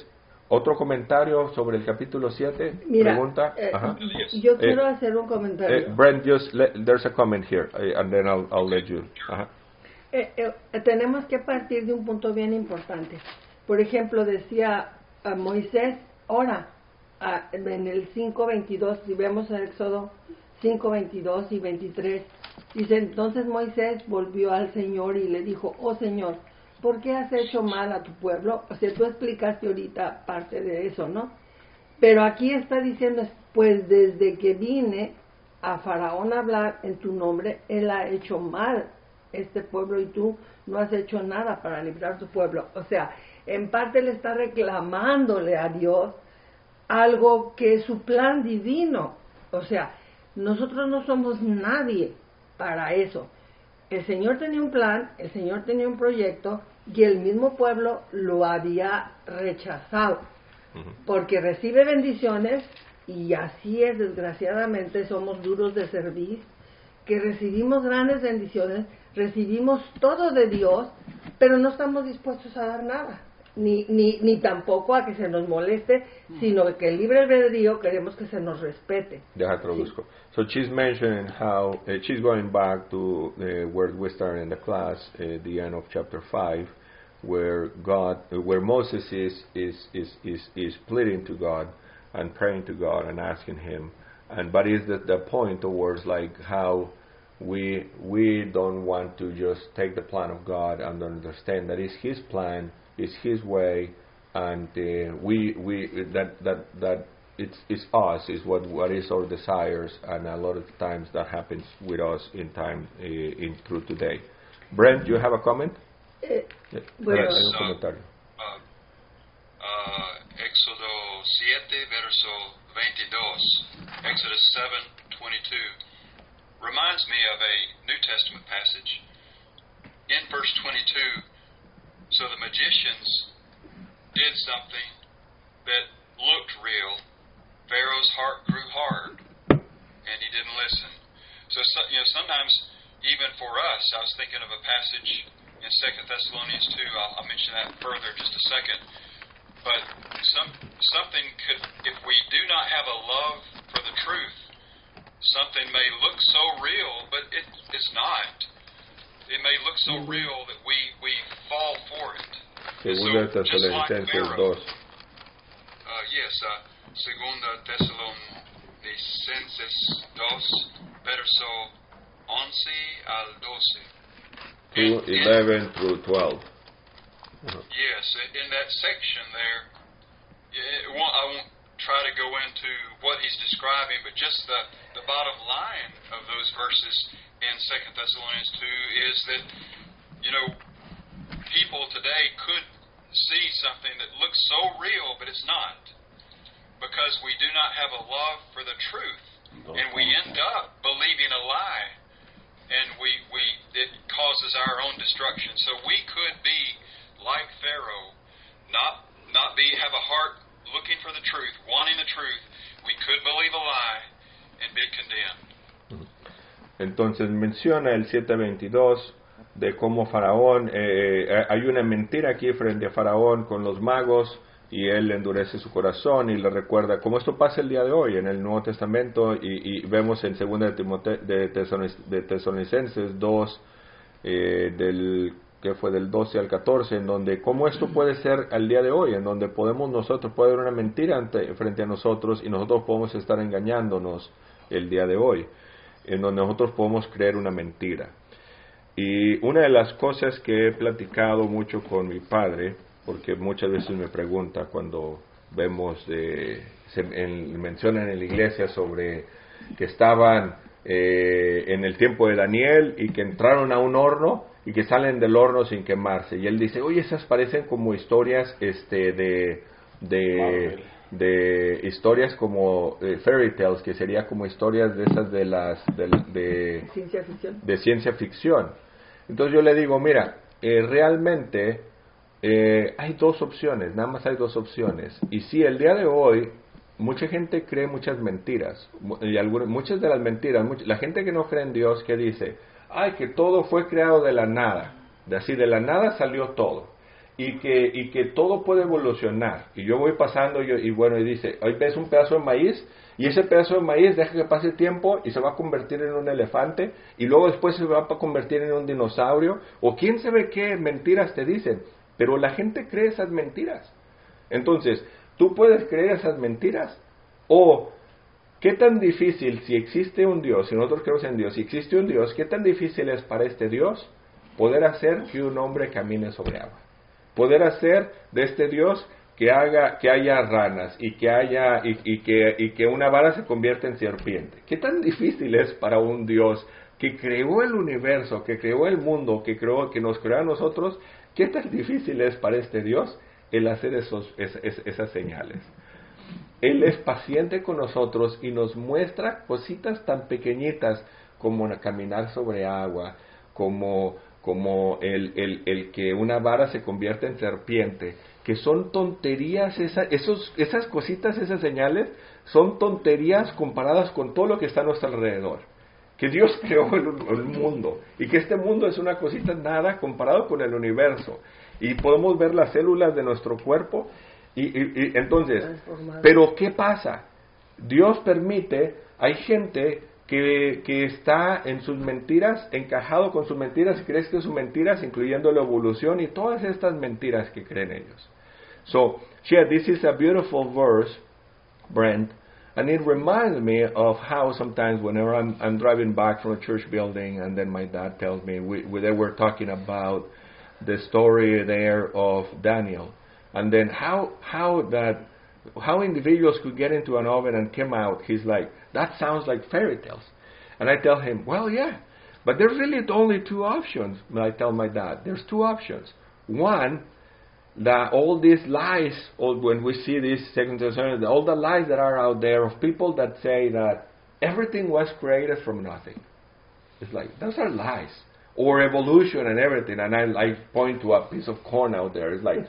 ¿Otro comentario sobre el capítulo 7? Mira, Pregunta. Ajá. yo quiero hacer un comentario. Brent, there's a comment here, and then I'll let you. Ajá. Tenemos que partir de un punto bien importante. Por ejemplo, decía a Moisés, ora, en el 5:22, si vemos el Éxodo 5:22 y 23, dice, entonces Moisés volvió al Señor y le dijo, oh Señor, ¿por qué has hecho mal a tu pueblo? O sea, tú explicaste ahorita parte de eso, ¿no? Pero aquí está diciendo, pues desde que vine a Faraón a hablar en tu nombre, él ha hecho mal este pueblo y tú no has hecho nada para librar tu pueblo. O sea, en parte le está reclamándole a Dios algo que es su plan divino. O sea, nosotros no somos nadie para eso. El Señor tenía un plan, el Señor tenía un proyecto y el mismo pueblo lo había rechazado. Porque recibe bendiciones y así es, desgraciadamente, somos duros de servir, que recibimos grandes bendiciones, recibimos todo de Dios, pero no estamos dispuestos a dar nada, ni tampoco a que se nos moleste, sino que el libre albedrío queremos que se nos respete. Deja traduzco. So she's mentioning how she's going back to where we started in the class, the end of chapter 5, where Moses is pleading to God and praying to God and asking Him, but is the point towards like how we don't want to just take the plan of God and understand that it's His plan, it's His way, and that it's us, is what is our desires, and a lot of times that happens with us in through today. Brent, you have a comment? Bueno, Hay un comentario. Éxodo 7, verso 22, Exodus 7:22, reminds me of a New Testament passage. In verse 22, so the magicians did something that looked real. Pharaoh's heart grew hard, and he didn't listen. So sometimes, even for us, I was thinking of a passage in 2 Thessalonians 2, I'll mention that further in just a second. But something could, if we do not have a love for the truth, something may look so real, but it's not. It may look so real that we fall for it. Segunda Tesalonicenses 2. Yes, Segunda Tesalonicenses 2, verso 11 al 12. 11 through 12. Yes, in that section there, I won't try to go into what he's describing, but just the bottom line of those verses in 2 Thessalonians 2 is that, people today could see something that looks so real, but it's not, because we do not have a love for the truth, and we end up believing a lie, and it causes our own destruction. So we could be like Pharaoh, not have a heart looking for the truth, wanting the truth. We could believe a lie and be condemned. Entonces menciona el 7:22 de cómo Faraón, hay una mentira aquí frente a Faraón con los magos, y él endurece su corazón y le recuerda, como esto pasa el día de hoy en el Nuevo Testamento, y vemos en 2 de Tesalonicenses 2, que fue del 12 al 14, en donde cómo esto puede ser al día de hoy, en donde puede haber una mentira frente a nosotros y nosotros podemos estar engañándonos el día de hoy, en donde nosotros podemos creer una mentira. Y una de las cosas que he platicado mucho con mi padre, porque muchas veces me pregunta cuando vemos, mencionan en la iglesia sobre que estaban en el tiempo de Daniel y que entraron a un horno y que salen del horno sin quemarse, y él dice, oye, esas parecen como historias de historias como fairy tales, que sería como historias de esas de ciencia ficción. Entonces yo le digo, mira, realmente hay dos opciones, nada más hay dos opciones, y sí, el día de hoy mucha gente cree muchas mentiras, y muchas de las mentiras, la gente que no cree en Dios, que dice, ay, que todo fue creado de la nada, de la nada salió todo, y que todo puede evolucionar. Y yo voy pasando y bueno, y dice, hoy ves un pedazo de maíz, y ese pedazo de maíz deja que pase tiempo y se va a convertir en un elefante, y luego después se va a convertir en un dinosaurio, o quién sabe qué mentiras te dicen, pero la gente cree esas mentiras. Entonces, ¿tú puedes creer esas mentiras? O, ¿qué tan difícil, si existe un Dios, si nosotros creemos en Dios, si existe un Dios, qué tan difícil es para este Dios poder hacer que un hombre camine sobre agua? Poder hacer de este Dios que haya ranas y que una vara se convierta en serpiente. ¿Qué tan difícil es para un Dios que creó el universo, que creó el mundo, que nos creó a nosotros? ¿Qué tan difícil es para este Dios el hacer esas señales? Él es paciente con nosotros y nos muestra cositas tan pequeñitas como caminar sobre agua, como el que una vara se convierta en serpiente, que son tonterías, esas cositas, esas señales, son tonterías comparadas con todo lo que está a nuestro alrededor. Que Dios creó el mundo, y que este mundo es una cosita nada comparado con el universo. Y podemos ver las células de nuestro cuerpo, y entonces, pero ¿qué pasa? Dios permite, hay gente que está en sus mentiras, encajado con sus mentiras, y crees que sus mentiras, incluyendo la evolución y todas estas mentiras que creen ellos. So, yeah, this is a beautiful verse, Brent, and it reminds me of how sometimes whenever I'm driving back from a church building, and then my dad tells me, they were talking about the story there of Daniel, and then how individuals could get into an oven and come out. He's like, that sounds like fairy tales. And I tell him, well, yeah, but there's really only two options. I tell my dad, there's two options. One, that all these lies, when we see this second concern, all the lies that are out there of people that say that everything was created from nothing. It's like, those are lies. Or evolution and everything. And I point to a piece of corn out there. It's like,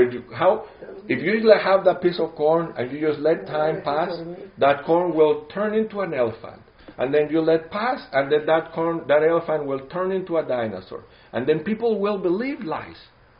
if you have that piece of corn and you just let time pass, that corn will turn into an elephant. And then you let pass, and then that elephant will turn into a dinosaur. And then people will believe lies.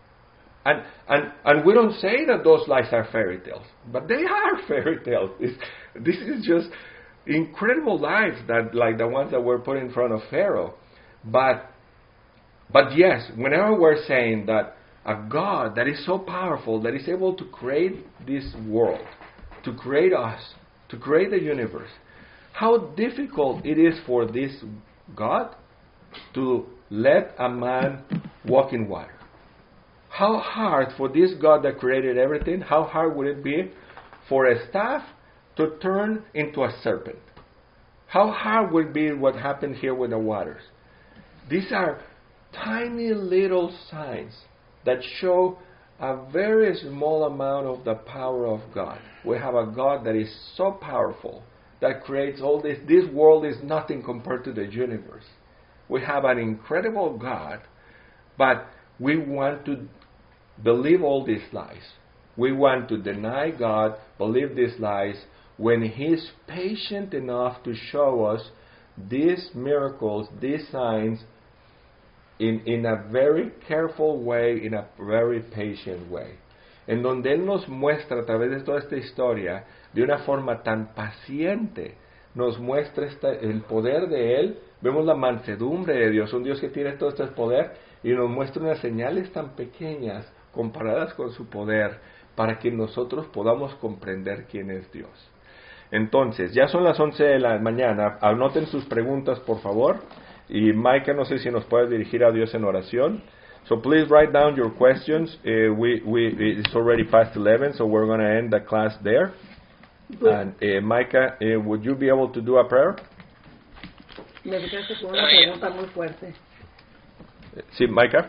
And we don't say that those lies are fairy tales, but they are fairy tales. This is just incredible lies that, like the ones that were put in front of Pharaoh. But yes, whenever we're saying that a God that is so powerful, that is able to create this world, to create us, to create the universe, how difficult it is for this God to let a man walk in water. How hard for this God that created everything, how hard would it be for a staff to turn into a serpent? How hard would it be what happened here with the waters? These are tiny little signs that show a very small amount of the power of God. We have a God that is so powerful, that creates all this. This world is nothing compared to the universe. We have an incredible God, but we want to believe all these lies. We want to deny God, believe these lies, when He's patient enough to show us these miracles, these signs, in a very careful way, in a very patient way. En donde Él nos muestra a través de toda esta historia, de una forma tan paciente, nos muestra el poder de Él. Vemos la mansedumbre de Dios, un Dios que tiene todo este poder, y nos muestra unas señales tan pequeñas comparadas con su poder, para que nosotros podamos comprender quién es Dios. Entonces, ya son las 11 de la mañana, anoten sus preguntas por favor, y Micah, no sé si nos puedes dirigir a Dios en oración. So please write down your questions. It's already past 11, so we're going to end the class there. And Micah, would you be able to do a prayer? Me dejaste con una pregunta muy fuerte. Sí, Micah.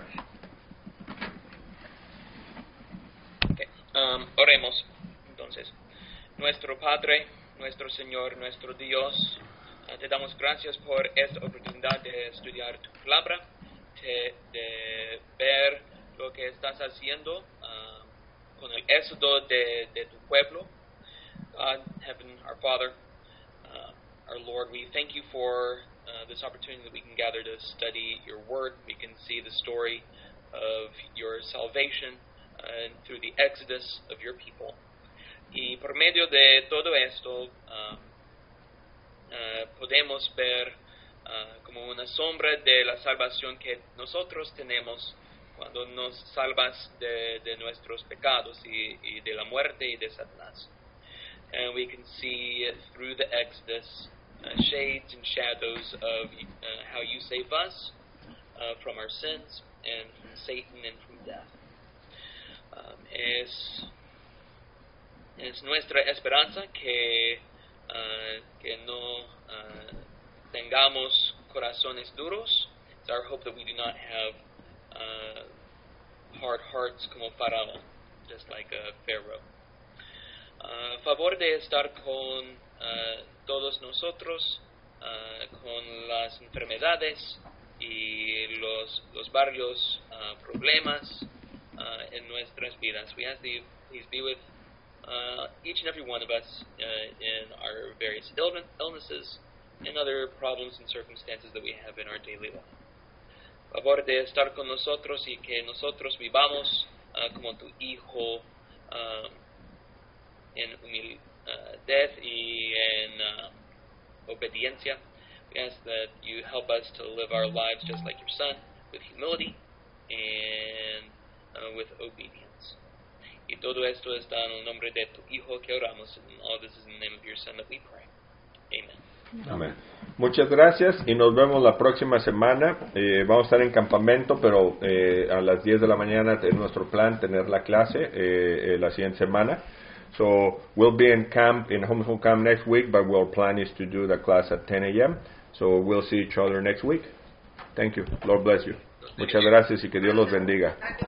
Okay. Oremos, entonces. Nuestro Padre, nuestro Señor, nuestro Dios, te damos gracias por esta oportunidad de estudiar tu palabra, de ver lo que estás haciendo con el éxodo de tu pueblo. God, Heaven, our Father, our Lord, we thank you for this opportunity that we can gather to study your word. We can see the story of your salvation through the exodus of your people. Y por medio de todo esto podemos ver como una sombra de la salvación que nosotros tenemos cuando nos salvas de nuestros pecados y de la muerte y de Satanás. And we can see through the Exodus shades and shadows of how you save us from our sins and from Satan and from death. Es nuestra esperanza que no tengamos corazones duros. It's our hope that we do not have hard hearts como Faraón, just like Pharaoh. Favor de estar con todos nosotros, con las enfermedades y los varios problemas en nuestras vidas. We ask that you please be with each and every one of us in our various illnesses and other problems and circumstances that we have in our daily life. Favor de estar con nosotros y que nosotros vivamos como tu Hijo en humildad y en obediencia. We ask that you help us to live our lives just like your Son, with humility and with obedience. Y todo esto está en el nombre de tu Hijo que oramos. And all this is in the name of your Son that we pray. Amen. Amén. Muchas gracias y nos vemos la próxima semana. Vamos a estar en campamento, pero a las 10 de la mañana es nuestro plan tener la clase la siguiente semana. So we'll be in camp, in homeschool camp next week, but our plan is to do the class at 10 a.m. So we'll see each other next week. Thank you. Lord bless you. Muchas gracias y que Dios los bendiga.